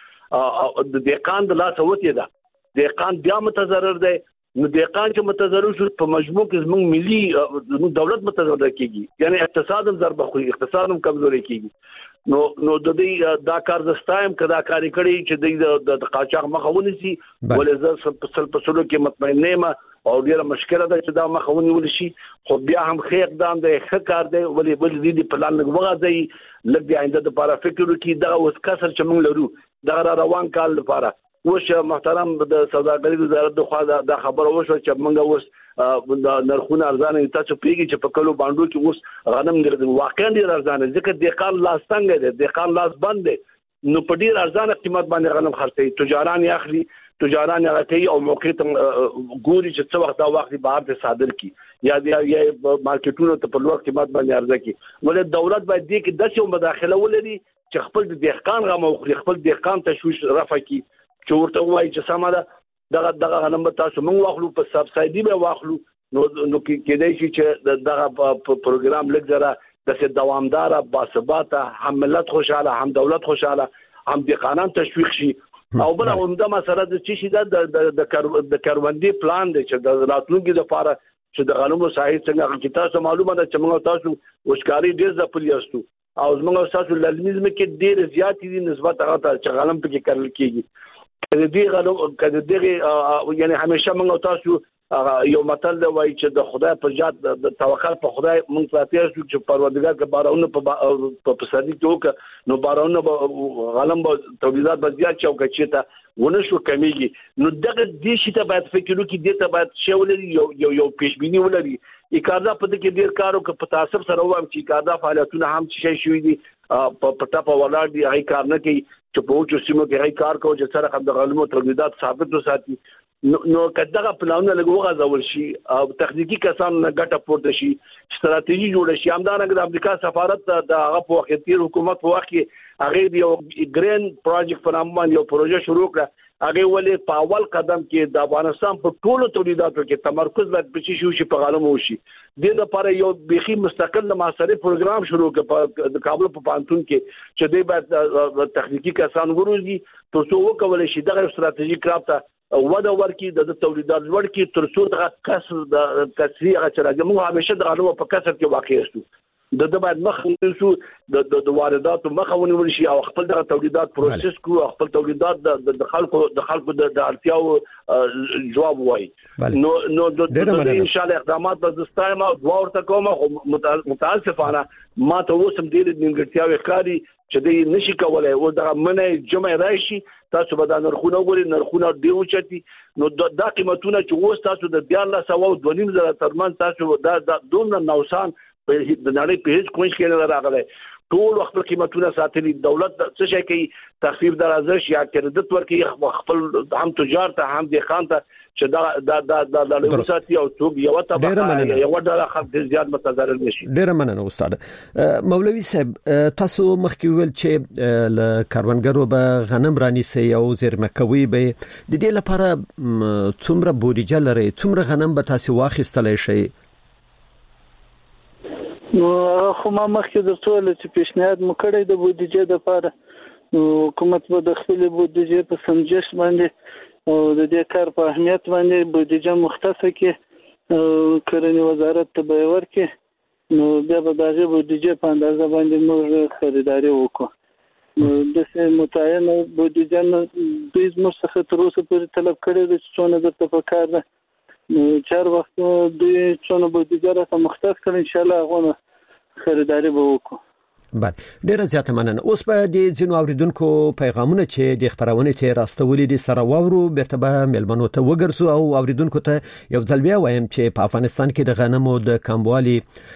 S7: کړي د دهقان د لاس وته ده دهقان بیا متضرر دی نو دهقان چې متضرر شو په مجموع کې زموږ ملي دولت متضرر کیږي یعنی اقتصاد هم ضربه خوري اقتصاد هم کمزوري کیږي نو د دې دا کار زستایم کدا کاری کړی چې د قاچاق مخه ونیسي ولې زه په سلو کې مطمئن نه او ډیره مشکله ده چې دا مخه ونیول شي خو بیا هم ښه اقدام دی ښه کار دی ولې دې پلان وغځي لږ د آینده لپاره فکر وکړي دا اوس کسر چې موږ لرو دا روان کال لپاره اوس محترم د سوداګرۍ وزارت د خوا دا خبره وشو چې موږ اوس د نرخونه ارزانه تاسو پیږي چې په کلو باندې کې اوس غنم ګرځي واقعا ډیر ارزانه ځکه دهقان لاس څنګه دی دهقان لاس بند دی نو په ډیر ارزانه قیمت باندې غنم خرڅي تجاران یې اخلي تجاران یې کوي او موقع ته ګوري چې څو وخت دا وخت بهر ته صادر کی یا مارکیټونو ته په لوړ قیمت باندې عرضه کی ولې دولت باید دې کې د څه مداخله ولري چې خپل د دهقان غم او خپل دهقان تشویش رفع کی چې ورته وایي چې سم ده دغه غنم تاسو موږ واخلو په سبسایډي به واخلو نو کېدای شي چې دغه پروګرام لږ زره د دوامدار باثباته هم ملت خوشاله هم دولت خوشاله هم دهقانان تشویق شي او بل عمده مسله د چی شي د کاروندي پلان دی چې د راتلونکي لپاره چې د غنمو ساحې څنګه چې تاسو معلومه ده چې موږ تاسو وشکاري ډیر ځپلی یاستو او موږ تاسو لازم کې ډیر زیات دي نسبت هغه چې غنم پکې کارل کیږي کله دغه یعنی همیشه موږ تاسو یو متل دی وایي چې د خدای په ذات د توکل په خدای موږ ساتي چې پروردګار کې بارونه په پسادي کې نو بارونه غنم تولیدات به زیات شو کچته ونه شو کمیږي نو دغه دې شي ته باید فکر وکړي دې ته باید شولري یو پیشبینی ولري اقاضا په دې کې ډیر کارو کې په تاسو سره وایم چې اقاضا فعالیتونه هم شي شوې دي په پټه په ولاړ دي هغه کار نه کوي چې په اوچو سیمو کې هغه کار کوي چې سره د غنمو تولیدات ثابت وساتي نو کداغه پلانونه لګوغه ځول شي او تخنیکی کسان ګټه پورته شي ستراتیژي جوړ شي همدارنګه د امریکا سفارت د هغه په وخت کې حکومت په وخت کې هغه یو ګرین پروژیکټ په نام باندې یو پروژه شروع کړه هغه ولې په اول قدم کې د افغانستان په ټولو تولیداتو کې تمرکز باید بچی شي په غنمو شي د لپاره یو بيخي مستقل معاصره پروګرام شروع کړ د کابل په پانتون کې چې د باید تخنیکی کسان وروزي ترڅو وکول شي دغه ستراتیژیک رابطه ودا ورکی د تولیدات ورکی ترڅو د کسر د تسریع چې موږ همیشه د غنمو په کسر کې واقع یو د باید مخنیسو د وارداتو مخاوني شي او خپل د تولیدات پروسس کو خپل تولیدات د خلکو د اړتیاو جواب وای نو د ان شاء الله اقدامات به زستایم او ورته کوم متاسفانه ما ته وسم ډیر نیمګړتیاوي ښکاری چې د نشي کولای او د منه جمع راشي تاسو به د نرخونه دی اوچتي نو د قیمتونه چې وست تاسو د 1200 ترمن تاسو د دومره نوسان په د نړۍ په هیڅ کوم کې نه راغلی ټول وخت قیمتونه ساتلي دولت څه شي کوي تخفیف درازش یا کریډټ ورکړي خپل هم تجار ته هم دهقان ته چې دا لوساتي او څوک یو ته یو ډول خپل زیات متضرر نشي
S4: ډیر مننه استاد مولوي صاحب تاسو مخکې ویل چې ل کاروانګرو به غنم رانیسي او زیرمه کوي به د دې لپاره څومره بودیجه لري څومره غنم به تاسو واخیستلای شي
S6: نو خو ما مخکې د ټول چې پیشنهاد مو کړی د بودیجې لپاره حکومت به د خپل بودیجې په سنجش باندې او د دې کار په اهمیت باندې بودیجه مختصه کې کرنې وزارت ته به ورکړي نو بیا به دغه بودیجه په اندازه باندې موږ خریداري وکړو نو د متعینه بودیجه دوی زموږ څخه تر اوسه پورې طلب کړی دی چې څونه درته پکار ده نو چار وخت دوی څونه بودیجه راته مختص کړي ان شاء الله هغه خریداري به وکړو.
S4: بله ډیره زیاته مننه. اوس په دې ځینو اوریدونکو پیغامونه چې د خبرونه ته راستولې دي سره واورو بیرته به ملمنو ته وګرځو او اوریدونکو ته یو ځل بیا وایم چې په افغانستان کې د غنمو د کموالي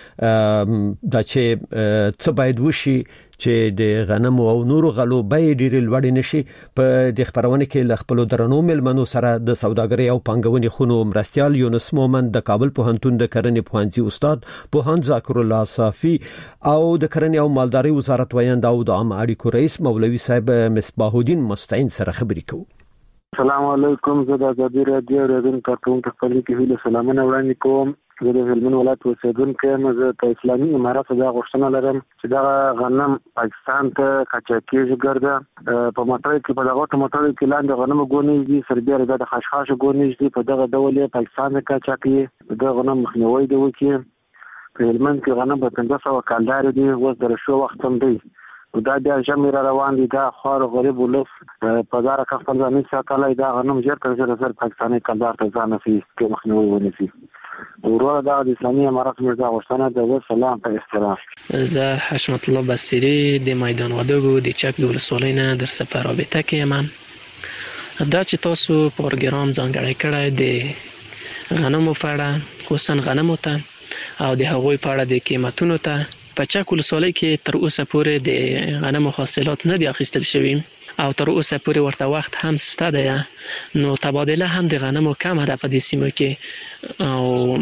S4: د چې څه باید وشي چې د غنمو او نورو غلو بیې ډېرې لوړې نشي. په د خبرونه کې ل خپل درنو ملمنو سره د سوداګرۍ او پانګونې خونو مرستيال یونس مومن د کابل پوهنتون د کرنې پوهنځي استاد پوهاند ذاکر الله صافي او د کرنې او مالداري وزارت ویاند او د عام اړیکو رئیس مولوي صاحب مصباح الدین مستعين سره خبرې کوو.
S9: السلام علیکم. زه د ازادي رادیو ریډیو کارکونکو خپل کې ویل سلامونه وړاندې کوم. زه د هلمند ولایت اوسیدونکی یم. زه په اسلامي امارات د غوښتنه لرم چې دا غنم پاکستان ته قاچاقي ګرځي په مټر کې په دغه مټر کې لاندې غنم ګونې دي سربېره د خشخاش ګونې دي په دغه ډول پاکستان ته قاچاقي د غنم مخنیوي دی وکي. په هلمند کې غنم په 1500 کالدار دي اوس در شو وخت هم دی دا بیا جمع را روان دي دا خور غریب ولف په دار کا خپل ځان ساتلای دا غنم زیات تر زر پاکستاني کالدار ته ځان فی کې مخنیوي ونیسي. ورور دا د اسلامي امارات مرزا غوښتنه د سلام په احترام.
S10: زه حشمت الله بصری د میدان وادوګو د چک د ولسوالۍ نه در سفر رابطه کې یم. دا چې تاسو پروګرام ځانګړی کړی د غنمو په اړه خصوصا غنمو ته او د هغوی په اړه د قیمتونو ته په چک ولسوالۍ کې تر اوسه پورې د غنمو حاصلات نه دي اخیستل شوي او تر اوسه پورې ورته وخت هم شته دی نو تبادله هم د غنمو کمه ده په دې سیمو کې او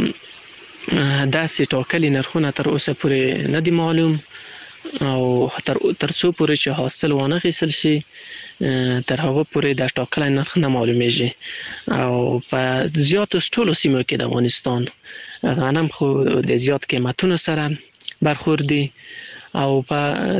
S10: داسې ټاکلي نرخونه تر اوسه پورې نه دي معلوم او تر څو پورې چې حاصل وانه اخیستل شي تر هغه پورې د ټاکلي نرخ نه معلومیږي او په زیاتو ټولو سیمو کې د افغانستان غنم خو د زیات قیمتونو سره برخوردي او په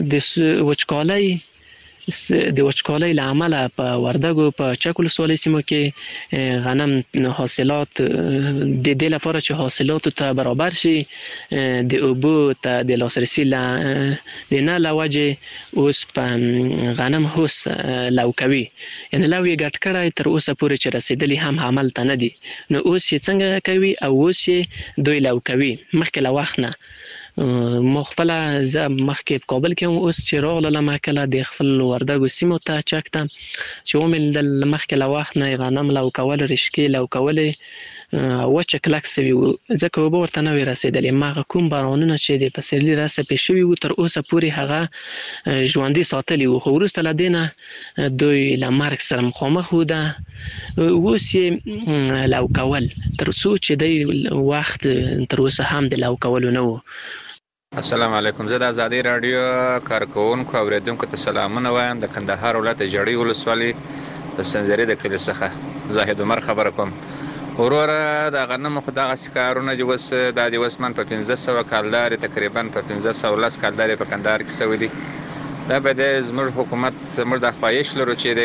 S10: د وچکالۍ له امله په وردګو په چک ولسوالۍ سیمو کې غنم حاصلات د دې لپاره چې حاصلاتو ته برابر شي د اوبو ته د لاسرسي د نه لوجه اوس په غنم هوس لو کوي یعنی لو یې ګټ کړای تر اوسه پورې چې رسیدلی هم عمل ته نه دي نو اوس یې څنګه کوي او اوس یې دوی لو کوي مخکې له وخت نه مخفل ز مخکې په کابل کې اوس چې راغله کله د خپل وردګو سیمو ته چک ته چې ومل د مخکې له وخت نه غنم لو کول رشکې لو کولې وچ کلک سوي ځکه وبو ورته نه رسیدلې ما کوم بارانونه چې د پسرلي راسه پېښوي و تر اوسه پورې هغه ژوندۍ ساتلي و خو وروسته لدینه دوی له مرګ سره مخامخ و ده اوس یې لو کول تر څو چې د وخت تر اوسه هم د لو کولو نه و.
S11: السلام علیکم. زه د ازادي رادیو کارکونکو اوریدونکو ته سلامونه وایم. د کندهار ولایت جړی ولسوالۍ د سنځري د کلی څخه زاهد عمر خبره کوم. وروره د غنمو خو دغه کارونه چې اوس د دیوسمن په 1500 کالدار تقریبا په 1510 کالدار په کندهار کې سوي دي. دا به د زموږ حکومت زموږ د خواهش لرو چې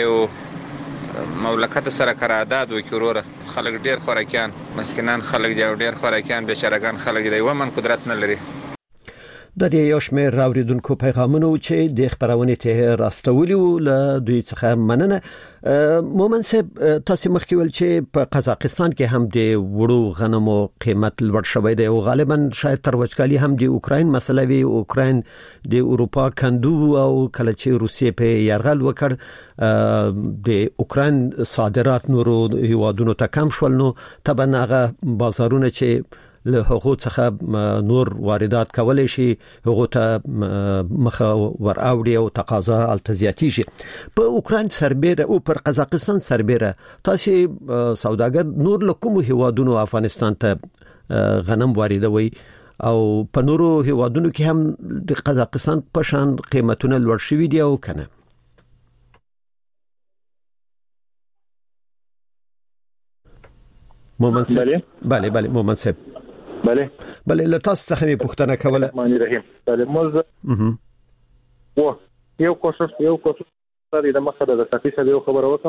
S11: د مملکت سره قرارداد وکړي. وروره خلک ډیر خوراکیان مسکینان خلک ډیر خوراکیان بیچارهګان خلک دی ومن قدرت نه لري.
S4: د دې یو شمېر راوړونکو پیغامونه چې د خبرونه ته راستولي ول دوی څخه مننه. مومن صاحب تاسو مخکې ول چې په قزاقستان کې هم د وړو غنمو قیمت لوړ شوی دی او غالبا شاید تر وچکالي هم د اوکراین مسله وی اوکراین د اروپا کندو او کله چې روسیې په یرغل وکړ د اوکراین صادرات نورو هیوادونو ته کم شول نو طبعا هغه بازارونه چې له هغه څخه نور واردات کولای شي هغه ته مخه ور اوړي او تقاضا التزیاتی شي. په اوکراین سربېره او پر قزاقستان سربېره تاسو سوداګر نور له کوم هیوادونو افغانستان ته غنم واردوي او په نورو هیوادونو کې هم د قزاقستان په شان قیمتونه لوړ شوي دي او کنه؟ مومن صاحب بله مومن صاحب بله لتاس څخه می پوښتنه کوله.
S8: مانی رحیم بله موږ یو کوشش د مخه د ساتي سره یو خبره وکم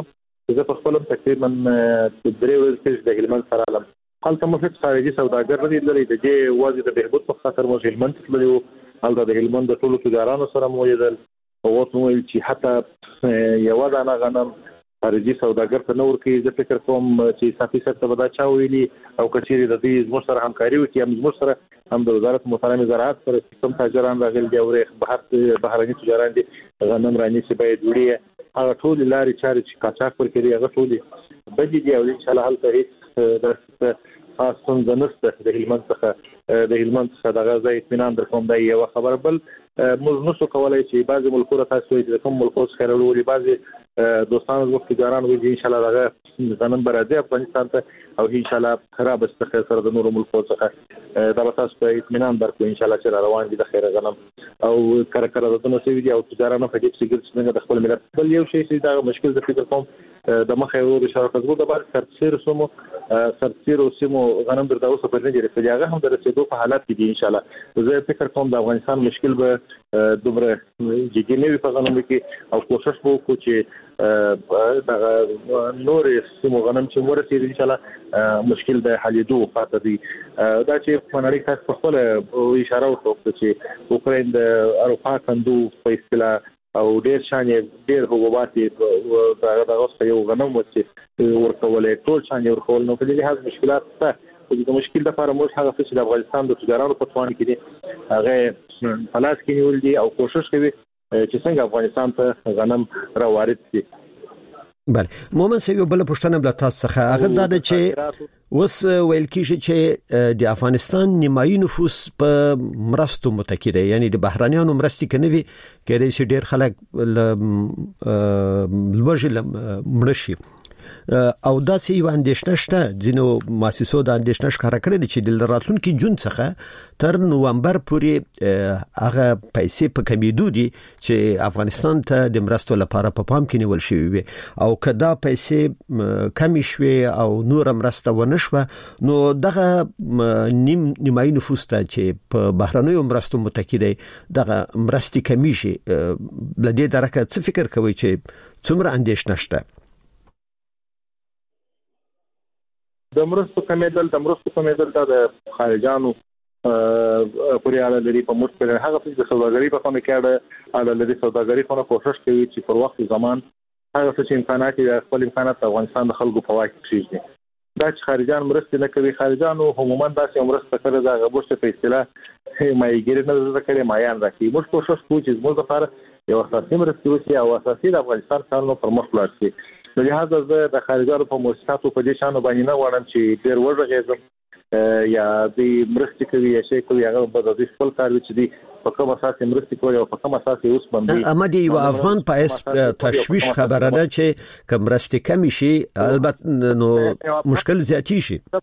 S8: زه په خپل تقریبا 3 ورځې کې د هلمند سره علم هلته مو هیڅ خارجي سوداګر نه لري د دې وازي د بهبود په خاطر مو هلمند تللی هلته د هلمند د ټولو تجارانو سره مو یدل او وته ویل چې حتی یو دانه غنم خارجي سوداګر ته نور کې زه فکر کوم چې صافي سره ودا چا ویلي او کچېری د دې زموږ سره همکاري وکړي هم زموږ سره هم د وزارت محترم زراعت سره کوم تاجران راغلي دی او بهرني تجاران دي غنم راني چې باید وړي هغه ټول لارې چارې چې قاچاق ورکړي هغه ټول بدی دی او ان شاء الله هلته هیڅ د خاصون زنسته د هلمند څخه دغه ځای اطمینان درکوم دا یو خبر بل موږ نو کولای چې بعضی ملکونو تاسو چې کوم ملکو څخه راوړي بعضی دوستانو وخت تجاران وي ان شاء الله دغه غنم برازي افغانستان ته او ان شاء الله خراب استخه سره د نورو ملکو څخه دا تاسو ته اطمینان درکو ان شاء الله چې روان دي د خیر غنم او کار د نو سوي دي او تجارانو په دې کې څنګه د خپل ملت بل یو شی چې دا مشکل د فکر کوم د مخه ورو اشاره کوي د بعد سرتیرو سیمو غنم در داوسه په نه جوړه چې هغه هم د رسیدو په حالت کې دي ان شاء الله زه فکر کوم د افغانستان مشکل به دومره جدي نه وي په غنم کې او کوشش وکړو چې د نور سیمو غنم چې ورسېږي ان شاء الله مشکل به حلېدو خاطر دي دا چې په نړۍ کې په خپل اشاره وکړو چې اوکراین د اروپا کندو په اصطلاح او ډېر شانې ډېر حبوبات دغه اوس یو غنم چې ورکولې ټول شانې ورکول نو په دې لحاظ مشکلات شته او د مشکل لپاره موږ هغه څه چې د افغانستان د تجارانو په توان کې دي هغه پلاس کې نیول دي او کوشش کوي چې څنګه افغانستان ته غنم راوارد شي.
S4: بله مومن سیو بل پښتنه بل تاسو څخه هغه د چې وس ویل کیږي چې د افغانستان نیمایي نفوس په مرستو متکی دی یعنی د بهرانيانو مرستې کني کېدای شي ډیر خلک لوژل مرشي او داسې یو اندېښنه شته ځینو مؤسسو د اندېښنه ښکاره کړې دي چې د راتلونکي جون څخه تر نومبر پورې هغه پیسې په کمیدو دي چې افغانستان ته د مرستو لپاره په پام کې نیول شوی وي او کدا پیسې کمی شوي او نور مرسته ونه شوه نو دغه نیمایي نفوس ته چې په بهرنیو مرستو متکی دی دغه مرستې کمی شي بلدې درکه څه فکر کوي چې څومره اندېښنه شته
S8: د مرستو کمیدل دا د خارجانو پورې اړه لري په موږ په هغه څه د سوداګرۍ په کومه کې اړه لري سوداګرۍ په کوشش کوي چې پر وخت زمان هغه څه امکانات د خپل امکانات افغانستان د خلکو په واک کې شي دا چې خارجان مرستې نه کوي خارجانو عموما داسې مرسته کوي دا غوښته په اصطلاح مایګر نه ذکرې مایان راکړي موږ کوشش کوو چې زموږ لپاره یو اساسي مرسته وشي او اساسي د افغانستان کارونو پر مخ لاړ شي په لحاظ زه د خارجانو په مؤسساتو په دې شانو باندې نه غواړم چې ډېر ورغېږم یا د مرستې کوي یا شي کوي هغه به د خپل کار چې دی په کوم اساس مرستې کوي او په کوم اساس اوس باندې
S4: امدي یو افغان په اس تشويش خبره ده چې کوم مرستې کمی شي البته نو مشکل زیاتی شي
S8: دا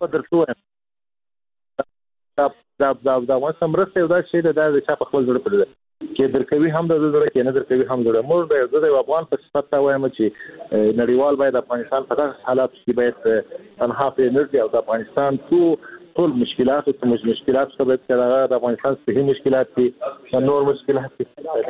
S8: واسه مرسته دا شي دا چې په خپل ځړ پرده کې درکوي هم د زړه کې نه درکوي هم زړه موږ د افغان په صفت ته وایم چې نړیوال باید افغانستان په دغه حالات کې باید تنها په انرژي او د افغانستان ټول مشکلات او مشکلات څخه باید د افغانستان صحیح مشکلات دي نور مشکلات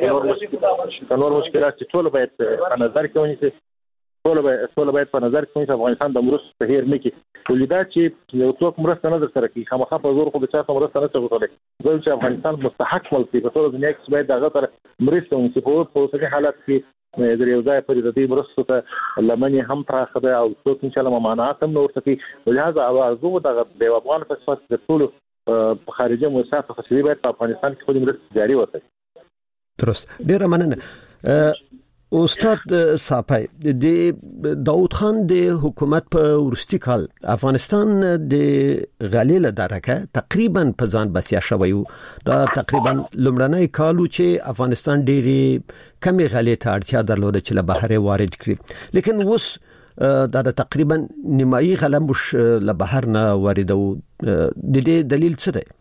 S8: چې ټول باید په نظر کې ونیسي ټول باید په نظر کې افغانستان د مرستو په هیر نه کې ولیدا چې یو څوک مرسته نه درسره کوي خامخا په زور خو د چا مرسته نه کوي ځکه چې افغانستان مستحق ملک دی په ټول دنیا کې باید دغه تر مرسته ونیسي په اوسني حالت کې د یو ځای پر دې مرستو ته لمنې هم پراخه ده او څوک ان شاء الله ممانعات هم نور کوي ولهدا ارزو دغه د افغان په صفت د ټول په خارجي مؤسسات خصوصي باید په افغانستان کې خپل مرسته جاري وساتي
S4: درست ډیره مننه استاد صاحب د داود خان د حکومت په ورستي کال افغانستان د غلیل درکه تقریبا په ځان بسیا شوی دا تقریبا لمړنۍ کالو چې افغانستان ډېری کمی غلې ته اړتیا درلوده چې له بهر وارد کړي لیکن اوس دا تقریبا نیمایي غله مش له بهر نه واردو د دې دلیل څه دی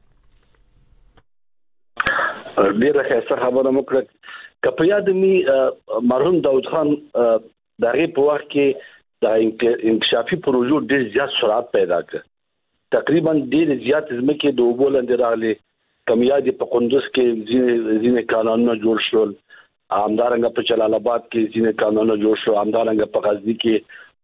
S7: ډیره ښه خبره مکړه کپیا د می مرحوم داود خان دغه په وخت کې د انکشافي پروژو ډیر زیات سرعت پیدا کړ تقریبا ډیر زیات ځمکې د وبولند راغلي کمیادي په قندوز کې ځینې قانونونه جوړ شول همدارنګه په جلال آباد کې ځینې قانونونه جوړ شو همدارنګه په غزنی کې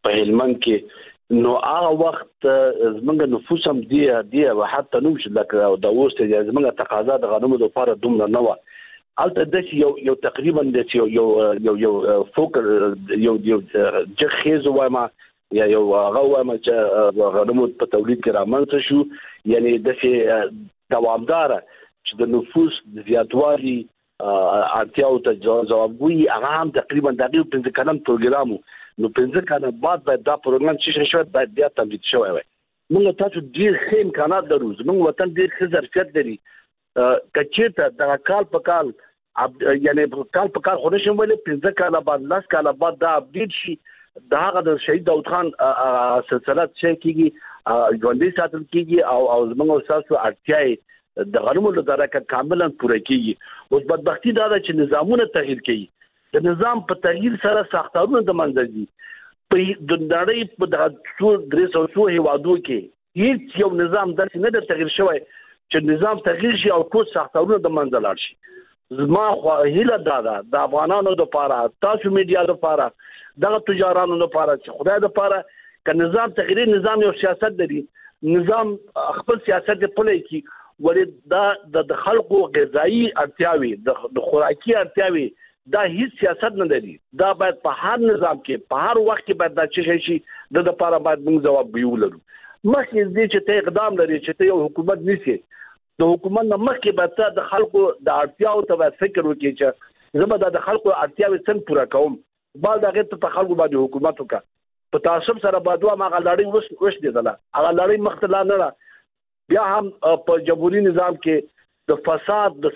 S7: په هلمند کې نو هغه وخت زمونږ نفوس هم دی حتی نو چې لکه د اوس ته زمونږ تقاضا د غنمو لپاره دومره نه و البته د یو تقریبا د یو فوکر یو جخیز وایما یا یو هغه وایما چې غنمو په تولید کې رامنځته شو یعنی د دوامدار چې د نفوس د زیاتوالي اړتیاو ته جوابګوي هغه هم تقریبا دغه 15 کلن پروګرامو نو 15 کلن بعد باید دا پروګرام چې شوی باید بیا تمدید شوی وي موږ تاسو ډیر ښه امکانات لرو موږ وطن ډیر ښه ظرفیت لري کچېته د کال په کال یعنی کال په کال خو نشم ویلې 15 کال بعد 10 کال بعد دا اپډیټ شي دا هغه د شهید داود خان سلسله چې کیږي ژوندۍ ساتل کیږي او موږ تاسو اړتیاي د غنمو لپاره کاملا پوره کیږي اوس بدبختی دا ده چې نظامونه تغییر کوي د نظام په تغییر سره ساختارونه د منځي په د نړۍ په د 300 هیوادو کې هیڅ یو نظام داسې نه د تغییر شوی چې نظام تغییر شي او ټول ساختارونه د منځ لاړ شي زما خو هیله دا ده د افغانانو لپاره تاسو میډیا لپاره دغه تجارانو لپاره چې خدای لپاره ک نظام تغییر نظام یو سیاست دی نظام خپل سیاست پلی کی ولې دا د خلکو غذایی اړتیاوي د خوراکي اړتیاوي دا هیڅ سیاست نه لري دا باید په هر نظام کې په هر وخت کې باید دا چې شي د لپاره باید موږ ځواب ویولو مخکې دې چې ته اقدام لري چې ته یو حکومت نیسي د حکومت نه مخکې باید د خلکو د اړتیاو ته فکر وکړي چې زما د خلکو اړتیاوي څنګه پوره کوم بعد هغه ته په خلکو باندې حکومت وکړه په تعصب سره باندې ما غلاړي وش دي دلا هغه لړۍ مختلا نه بیا هم په جمهوریت نظام کې د فساد د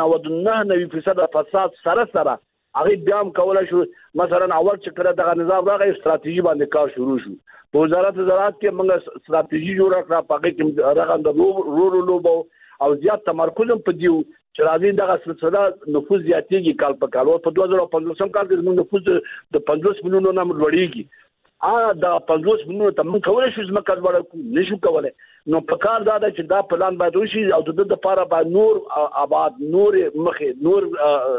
S7: 99% فساد سره هغه بیا هم کولای شو مثلا اول چې کړه دغه نظام راغی استراتیژي باندې کار شروع شو په وزارت زراعت کې موږ استراتیژي جوړ کړه په هغه کې رغند رورو لوبو او زیات تمرکز په دیو چې راځي دغه سلسله نفوذ زیاتېږي کال په کال او په 2015 کال کې موږ نفوذ د 50 میلیونو نه لوړیږي دا 50 میلیونو ته موږ کولای شو زمکه ورکړو نشو کولای نو په کار دا چې دا پلان باید وشي او د لپاره باید نور آباد نور مخې نور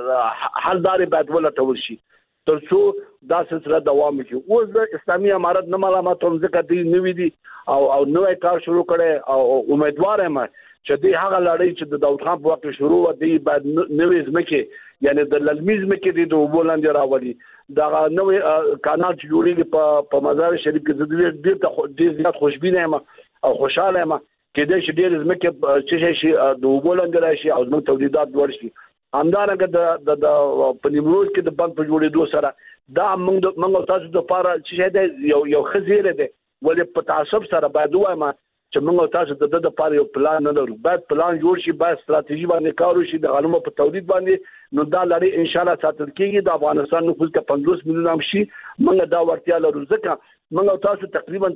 S7: حلدار باید ولټول شي ترڅو دا سلسله دوام وکړي اوس د اسلامي امارت نه معلومات هم ځکه دی نوې دي او نوې کار شروع کړي او امیدوار یم چې د هغه لړۍ چې د داود خان په وخت شروع و دی باید نوې ځمکې یعنی د للمیز ځمکې د وبولند راولي دا نوې کانال چې جوړیږي په مزار شریف کې ډېر زیات خوشبینه یم او خوشاله یم چې د ډېر ځمکې چې شي د وبولند راشي او زموږ تولیدات لوړ شي همدارنګه د په نیمروز کې د بانک په جوړېدو سره دا موږ تاسو د لپاره چې یو خزیره ده ولې په تعصب سره باید وایم چې موږ تاسو د لپاره یو پلان نه لرو باید پلان جوړ شي باید ستراتیژي باندې کار وشي د غنمو په تولید باندې نو دا لري ان شاء الله ساتل کېږي د افغانستان نفوس کې 50 میلیون هم شي موږ دا ورتیا لرو ځکه موږ تاسو تقریبا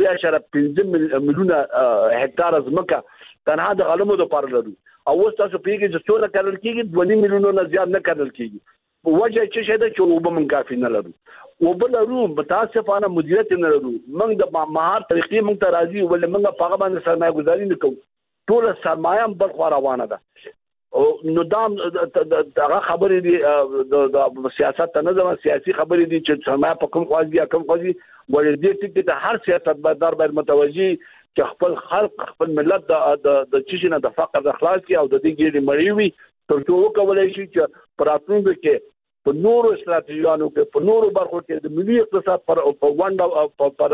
S7: 3.5 میلیون هکتار ځمکه تنها د غنمو لپاره لرو او اوس تاسو پیږي چې څوره کارل کېږي 2 میلیونو نه زیات نه کارل کېږي وجه چې شه ده چې وبم کافي نه لرو وبلرو متاسفانه مدیریت نه لرو موږ د مهار طریقې موږ ته راځي ولې موږ په هغه باندې سرمایه گذاري نه کوو ټول سرمایه هم بل خو روانه ده نو دا هغه خبرې دي د سیاست نه زموږ سیاسي خبرې دي چې سرمایه په کوم خواږي یا کوم خواږي ولې دې ټیک د هر سیاستمدار باید متوجي چې خپل خلق خپل ملت د چیشي نه د فقر د خلاص کی او د دې ګډي مړیوي ترڅو وکولای شي چې پراتونکو کې په نورو استراتیژیانو کې په نورو برخو کې د ملي اقتصاد پر په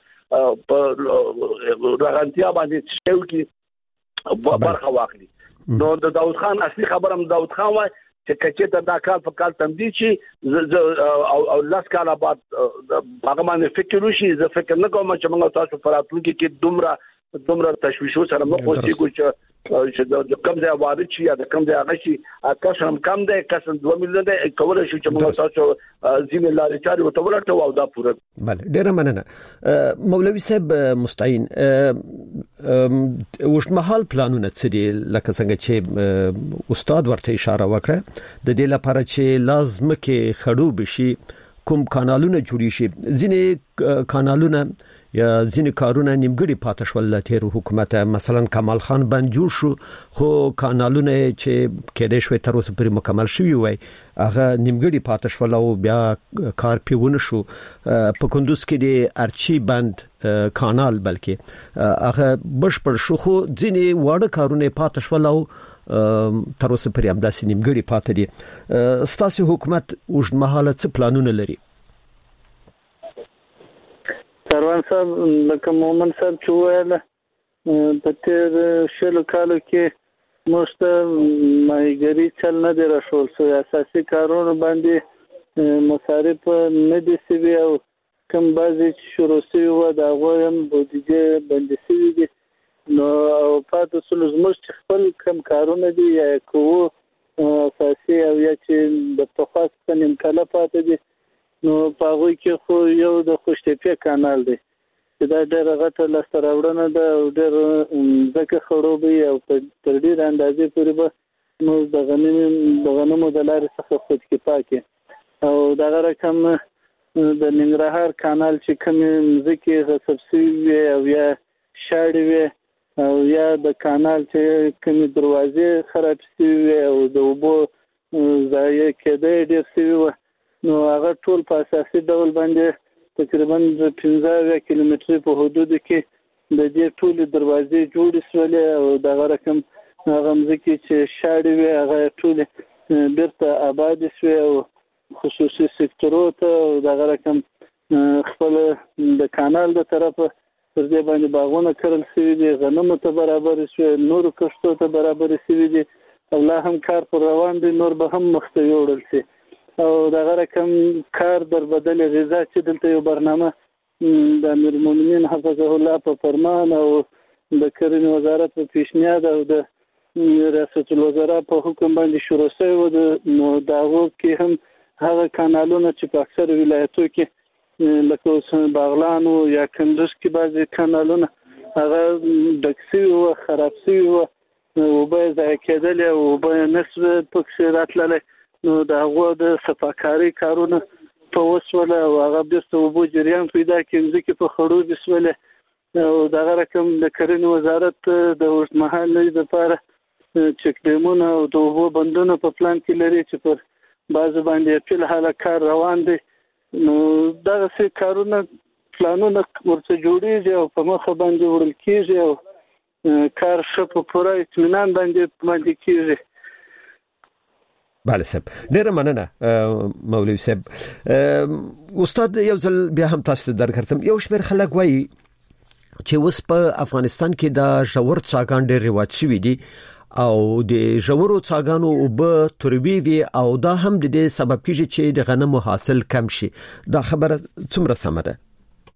S7: راغونتیا باندې شیو کې برخه واخلي نو د داود خان اصلي خبرم داود خان وای چې کچې دا کال په کال تمدید شي او لاس کال بعد هغه باندې فکر وشي زه فکر نه کوم چې موږ تاسو پراتونکو کې دومره تشویشو سره مخ اوسېږو چې د کم ځای وارد شي یا د کم ځای هغه شي کس هم کم دی کس 2 میلیون دی کولای شو چې موږ تاسو ځینې لارې چارې وتولټو او دا پوره
S4: بله ډیره مننه مولوي صاحب مستعین اوږدمهال پلانونه څه دي لکه څنګه چې استاد ورته اشاره وکړه د دې لپاره چې لازم کې خړوب شي کوم کانالونه جوړی شي ځینې کانالونه یا ځینې کارونه نیمګړي پاتې شول له تیر حکومت مثلا کمال خان بند جوړ شو خو کانالونه چې کېدې شوی تر اوسه پورې مکمل شوی وای هغه نیمګړي پاتې شول او بیا کار پیونه شو په کندوز کې د ارچی بند کانال بلکې هغه بشپړ شو خو ځینې واړه کارونه پاتې شول او تر اوسه پرې هم داسې نیمګړي پاتې دي ستاسو حکومت اوږدمهاله څه پلانونه لري
S6: سروان صاحب لکه مومن صاحب چې ویل په تیر شلو کالو کې موږ ته ماهیګري چل نه دی راشول سو اساسي کارونه باندې مصارف نه دي سوي او کوم بعضي چې شروع شوي و د هغوی هم بودیجه بندي شوي دي نو پاتې سول زموږ چې خپل کم کارونه دي یا کوو اساسي او یا چې د پخوا څخه نیم کاله پاتې دي نو په هغوی کې خو یو د خوشتیپې کانال دی چې دا ډېره غټه لاسته راوړنه ده او ډېر ځکه خړوبوي او تر ډېرې اندازې پورې به موږ د غنمو د لارې څخه خودکفا کړي او دغه رقم د ننګرهار کانال چې کومې مځکې غصب شوي وي او یا شاړې وي او یا د کانال چې کومې دروازې خراب شوي وي او د اوبو ضایع کېدی ډېر شوي وه نو هغه ټول په اساسي ډول باندې تقریبا 15 کیلومترۍ په حدودو کې د دې ټولې دروازې جوړې شولې او دغه رقم هغه مځکې چې شاړې وي هغه ټولې بیرته آبادې شوې او خصوصي سکتورو ته او دغه رقم خپل د کانال د طرفه پر دې باندې باغونه کرل شوي دي غنمو ته برابر شوي نورو کښتو ته برابر شوي دي او لا هم کار پر روان دی نور به هم مخ ته یوړل شي او دغه رقم کار در بدل غذا چې دلته یو برنامه د امیر المؤمنین حفظه الله په فرمان او د کرنې وزارت په پیشنهاد او د ریاست الوزرا په حکم باندې شروع شوی و نو د هغو کې هم هغه کانالونه چې په اکثر ولایتو کې لکه اوس باغلان یا کندوز کې بعضې کانالونه هغه ډک شوي وو خراب شوي وو اوبه یې ضایع کېدلې او اوبه یې نسوه پکښې راتللی نو د هغو د صفاکارۍ کارونه په وسوله او هغه بیرته اوبو جریان پیدا کړي مځکې په خړوبې شولې او دغه رقم د کرنې وزارت د اوږدمهالۍ دپاره چک ډیمونه او د اوبو بندونه په پلان کې لري چې پر بعضو باندې فی الحاله کار روان دی نو دغسې کارونه پلانونه ورته جوړېږي او په مخه باندې وړل کېږي او کار ښه په پوره اطمینان باندې کېږي
S4: بله صاحب ډیره مننه مولوي صاحب استاد یو ځل بیا هم تاسو ته درکړم یو شمېر خلک وایي چې اوس په افغانستان کې د ژور څاګان ډېر رواج شوي دي او د ژورو څاګانو اوبه تروي وي او دا هم د دې سبب کېږي چې د غنمو حاصل کم شي دا خبره څومره سمه ده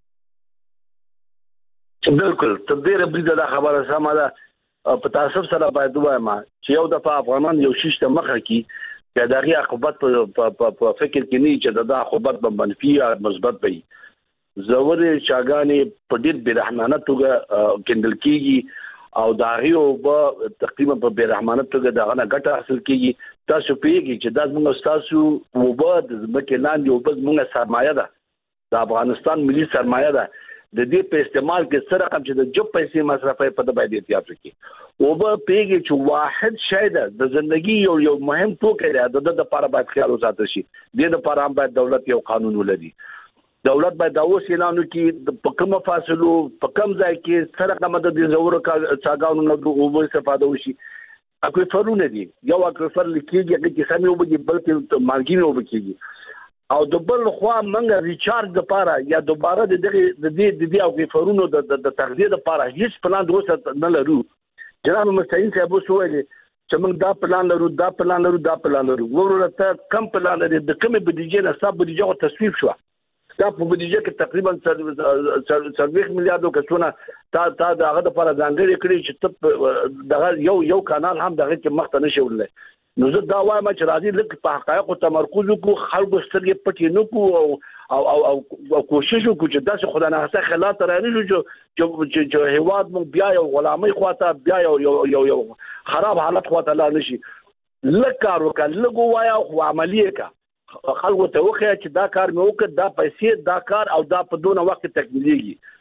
S7: بالکل تدبیر بریده دا خبره سمه ده په تاسف سره باید وایم چې یو دفعه افغانان یو شیش ته مخه کی چې دغه عقوبت په فکر کې نه چې دا عقوبت به منفي یا مثبت وي زوري چاګانې په ډېر برحمانه توګه کېندل کیږي او دا غيو به تقریبا په برحمانه توګه دا غنه ګټه حاصل کیږي تاسو پیږي چې دا موږ تاسو وبد زمکه لاندې وبد موږ سرمایه ده د افغانستان ملي سرمایه ده د دې په استعمال کې سره کوم چې د جوب پیسې مصرفي په د باندې احتیاط وکړي او به پیږي چې واحد شی ده د ژوندۍ یو مهم توکی دی د لپاره باید خیال وساتل شي د لپاره هم باید دولت یو قانون ولري دولت باید دا اوس اعلان وکړي په کومه فاصلو په کوم ځای کې سره کومه د زورو څاګانو نه اوبو استفاده وشي اکویفرونه دي یو اکویفر لیکيږي چې سمې وبږي بلکې مالګینه وبکیږي او د بل خوا منګه ریچارج لپاره یا دوباره د دې اکویفرونو د تغذیه لپاره هیڅ پلان اوس نه لرو جناب مستعین صاحب وسویل چې موږ دا پلان لرو ورته کم پلان لري د کومې بودیجې نه حساب بودیجه او تصویب شو دا په بودیجه کې تقریبا 40 میلیارډ کڅونه تا دغه لپاره ځانګړي کړی چې دغه یو کانال هم دغه کې مخته نشي ولله نو زه دا وایم چې راځي لکه په حقایقو تمرکز وکړو خلکو سترګې پټې نه کو او کوشش وکړو چې داسې خدای نه هڅه خلاص رانیږو چې هیواد مو بیا یو غلامۍ خواته بیا یو خراب حالت خواته لاړ نشي لږ کار وکړه لږ وایا خو عملی کا خلکو ته وخیا چې دا کار مې وکړ دا پیسې دا کار او دا په دونه وخت تکمیلېږي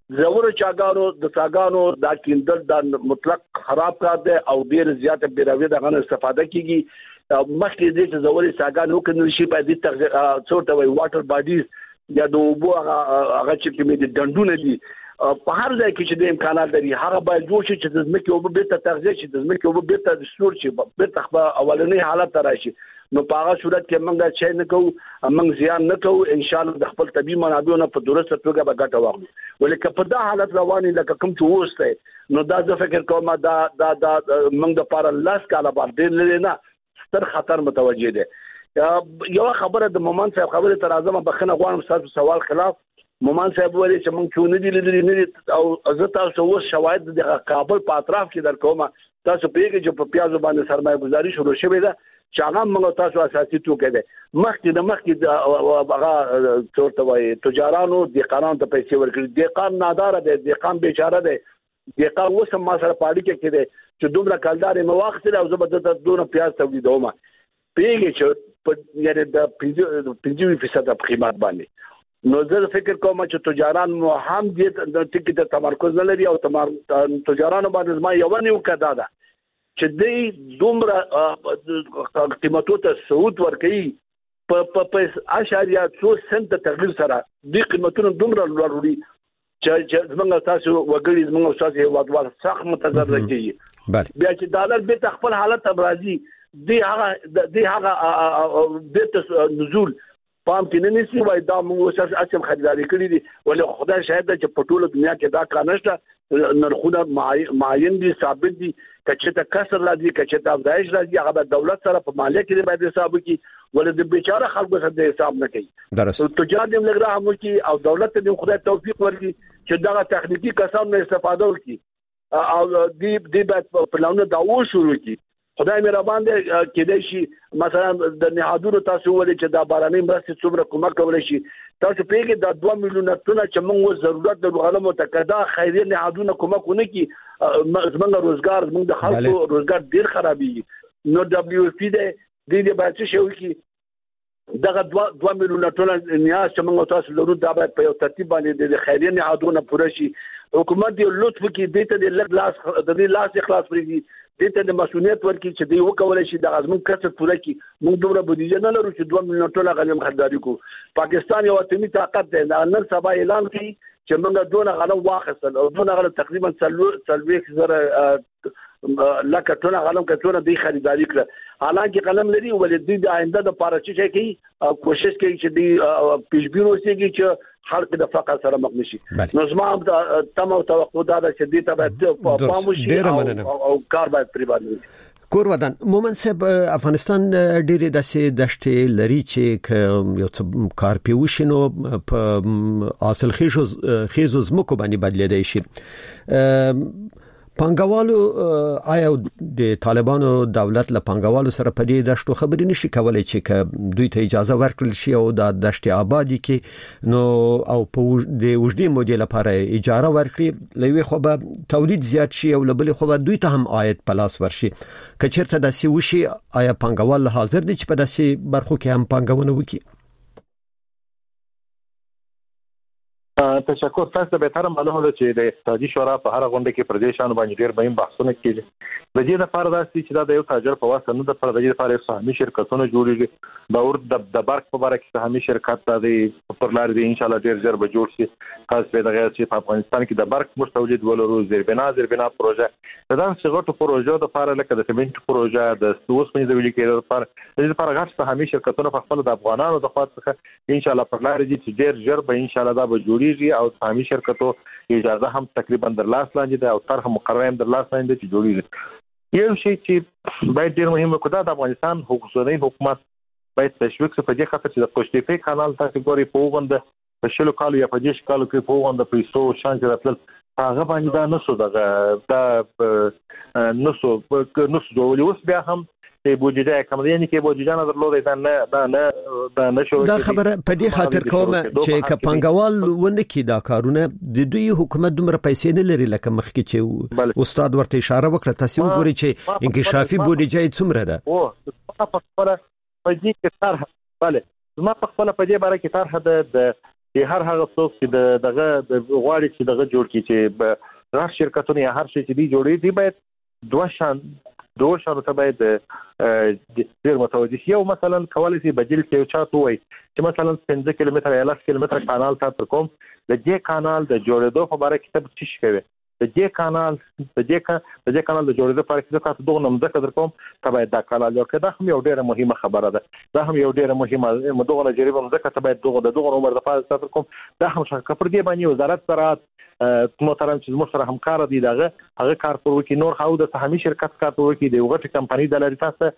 S7: زور چاګانو د څاګانو دا کیندل د مطلق خراب کار دی او ډیر زیاته بیروي دغه استفاده کیږي مخکې دې چې زوري څاګانو کنه شي په دې تغذیه څورته وي واټر باډیز یا د اوبو هغه چې کومې د ډندونه دي په هر ځای کې چې د امکانات لري هغه باید جوړ شي چې د ځمکې اوبه بیرته تغذیه شي د ځمکې اوبه بیرته رستور شي بیرته اولنی حالت ته راشي نو په هغه صورت کې موږ چې نه کوو موږ زیان نه کوو ان شاء الله د خپل طبي منابعونو په درسته توګه به ګټه واخلو ولکه په دا حالت رواني لکه کوم چې وسته نو دا زه فکر کوم دا موږ د پاره لاس کاله باندې لري نه ستر خطر متوجه دي یو خبره د مومن صاحب خبره تر اعظم بخنه غواړم تاسو سوال خلاف مومن صاحب وایي چې موږ چونه دي لري او زه تاسو اوس شواهد د کابل په اطراف کې درکوم تاسو پیګه چې په پیازو باندې سرمایه گذاري شروع شوې ده چې هغه موږ تاسو اساسي توګه ده مخکې د هغه څورته وایي تجارانو دهقانانو ته پیسې ورکړي دهقان نادار دی دهقان بیچاره دی دهقان اوس هم ما سره پاړی کې دی چې دومره کلدار مې واخیستل او زه به د دونه پیاز تولیدوم پیګه چې یعنی د 50% په قیمت باندې نو زه فکر کوم چې تجاران مو هم دې د ټکی د تمرکز نه لري او تجارانو باندې ما یو نه وکړه دا چې دې دومره قیمتو ته صعود ورکړي په اشاریه 2 سنت تغیر سره دې قیمتونو دومره لوړوي چې زمونږ تاسو وګړي زمونږ تاسو وادوال سخت متضرر کیږي بیا چې ډالر به خپل حالت ته راځي دې هغه د نزول پام کې نه نسی وای دا موږ اساسا خریداري کړی دي ولې خدای شاهد چې په ټوله دنیا کې دا کار نشته نرخونه معین دي ثابت دي کچې ته کسر راځي کچې ته افزایش راځي هغه د دولت سره په مالیه کې باید حساب وکړي ولې د بیچاره خلکو سره د حساب نه کوي تجار دې موږ راهم وکړي او دولت دې خدای توفیق ورکړي چې دا تخنیکی کسان نه استفاده وکړي او دې باید په لونه دا و شروع کړي خدای مهربان دی کېدای شي مثلا د نهادونو تاسو ولې چې دا باراني مرستې څومره کومک کولای شي تاسو پیګه د 2 میلیون ټونه چې موږ ضرورت د غنمو ته کدا خیریه نهادونو کومک ونه کی زمونږ روزګار زمونږ د خلکو روزګار ډیر خرابېږي نو دبليو اف پی دې باید څه شي وکړي دغه 2 میلیون ټونه نیاز چې موږ تاسو لرو دا باید په یو ترتیب باندې د خیریه نهادونو پوره شي حکومت دې لطف وکړي دې ته د لاس د دې لاس اخلاص پرېږي دې ته د مسؤلیت ورکړي چې دوی وکولای شي د غزمن کسب پوره کړي موږ دومره بودیجه نه لرو چې 2 میلیون ټوله غنم خریداري کو پاکستان یو اتمی طاقت دی نن سبا اعلان کړي چې موږ دونه غنم واخیستل او دونه غنم تقریبا 30,000 لکه ټوله غنم کټونه دی خریداري کړه حالانکه قلم لري ولې دوی د آینده د پاره چې کوي کوشش کوي چې دی پیشبینو سيږي چې خلک د فقر سره مخ نشي نو زما تم او توقع دا چې دې ته باید پاموشي او کار باید پرې باندې
S4: کور ودان مومن صاحب افغانستان ډېرې داسې دشتې لري چې یو څه کار پیوښ نو په حاصل خیزو زمکو باندې بدلېدای شي پنګوالو آیا د طالبانو دولت له پنګوالو سره په دې دشتو خبرې نشي کولای چې دوی ته اجازه ورکړل شي او د دشت آبادی کې نو او په د وجدي مودې لپاره اجازه ورکړي لوي خو به تولید زیات شي او لبل خو به دوی ته هم عاید پلاس ورشي کچرته داسې وشي آیا پنګوال حاضر دي چې په داسې برخو کې هم پنګونه وکړي
S8: تشکر تاسو به تر معلومه ده چې د اقتصادي شورا په هر غونډه کې پردیشانو باندې ډېر مهم بحثونه کیږي د دې لپاره داسې چې دا د یو تاجر په واسطه نه د پر د دې لپاره سهامي شرکتونه جوړیږي باور د برق په اړه کې سهامي شرکت د پر لار دی ان شاء الله ډېر ژر به جوړ شي خاص به د غیر چې په افغانستان کې د برق مستولید ولرو زیربنا پروژه دا څنګه پروژه د لپاره لکه د سیمنټ پروژه د سوس په دې ویل لپاره د دې لپاره غټ سهامي شرکتونه په خپل د افغانانو د خاطر څخه ان شاء الله پر لار دی چې ډېر ژر به ان شاء الله دا به جوړیږي او سهامي شرکتو اجازه هم تقریبا در لاس لاندې ده او طرح مقرره هم در لاس لاندې چې جوړیږي یو شی چې باید ډیر مهمه کړه د افغانستان حکومت باید تشویق څه په دې خاطر چې د پښتې کانال تاسو ګوري په وګنده په شلو کالو یا په 10 کالو کې په وګنده پیسو شان چې راتل هغه باندې دا نسو ډول اوس بیا هم چې بودیجه کوم دی نه کې بودیجه نه درلودې دا نه شو
S4: دا خبره په دې خاطر کوم چې کپنګوال ونه کې دا کارونه د دوی حکومت دومره پیسې نه لري لکه مخکې چې استاد ورته اشاره وکړه تاسو وګورئ چې انکشافي بودیجه څومره ده
S8: او په خپل په دې کې طرح بله زما په خپل په دې باره کې طرح د چې هر هغه څوک چې دغه غواړي چې دغه جوړ کړي چې هر شرکتونه یا هر شي چې دی جوړي دی باید دوه شرط باید ډیر متوجه یو مثلا کولای شي بدیل کې یو چاته وي چې مثلا 15 کیلومتر یا 10 کیلومتر کانال ته کوم د دې کانال د جوړېدو په اړه کتاب څه کوي د دې کانال د جوړېدو په اړه چې تاسو دغه نمځه قدر کوم ته باید دا کانال جوړ کړئ دا هم یو ډیره مهمه خبره ده دا هم یو ډیره مهمه مدغه جریبه نمځه ته باید دغه عمر د پاره تاسو کوم دا هم شکه پر دې باندې وزارت زراعت محترم چې موږ سره همکار دي هغه کار کوي چې نور خو د سهامي شرکت کار کوي د وګړي کمپنۍ د لاري تاسو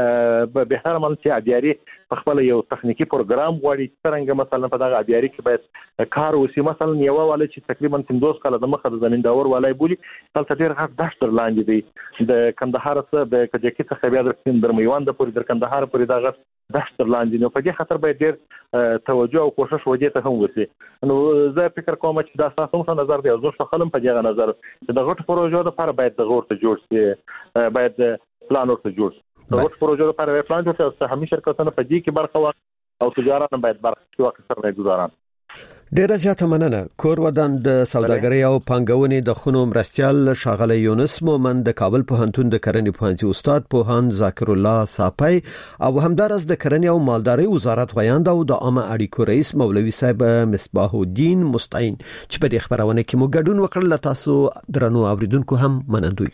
S8: به هر مل چې ابياري په خپل یو تخنیکی پروګرام غواړي څنګه مثلا په دغه ابياري کې باید کار وسی مثلا یو والي چې تقریبا 15 کال د مخه د زمینداور والای بولی تل ډیر غټ دشت لاندې دی د کندهار څخه د کجکی څخه بیا در میوان د پوری در کندهار پوری دغه دشت لاندې نو په دې خاطر باید ډیر توجه او کوشش وجې ته هم وسی نو زه فکر کوم چې دا تاسو څنګه نظر دی زه خپلم په دغه نظر چې د غټ پروژو لپاره باید د غوړ ته جوړ شي باید پلان ورته جوړ شي د غټ پروژو لپاره پلان جوړ شي سهامي شرکتونه په دې کې برخه واخلي او تجارت باید برخه واخلي سره گزاران
S4: ډیره زیاته مننه کور ودان د سوداګرۍ او پانګونې د خونو مرستيال شاغله یونس مومن د کابل پوهنتون د کرنې پوهنځي استاد پوهان ذاکر الله صاپي او همدارس د کرنې او مالدارۍ وزارت ویاند او د عامه اړیکو رئیس مولوي صاحب مصباح الدین مستعين چې په دې خبرونه کې مو ګډون وکړل تاسو درنو اوریدونکو هم منندوی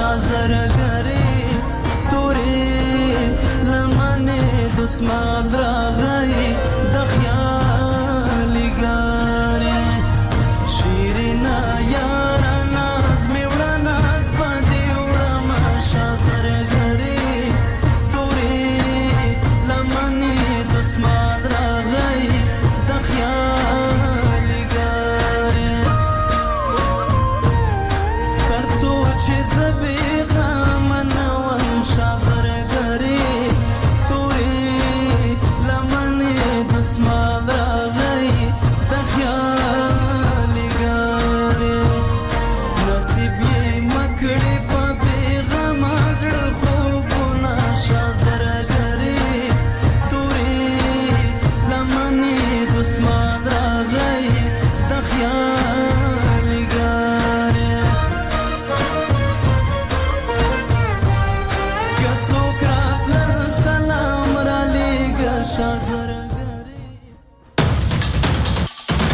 S12: Madra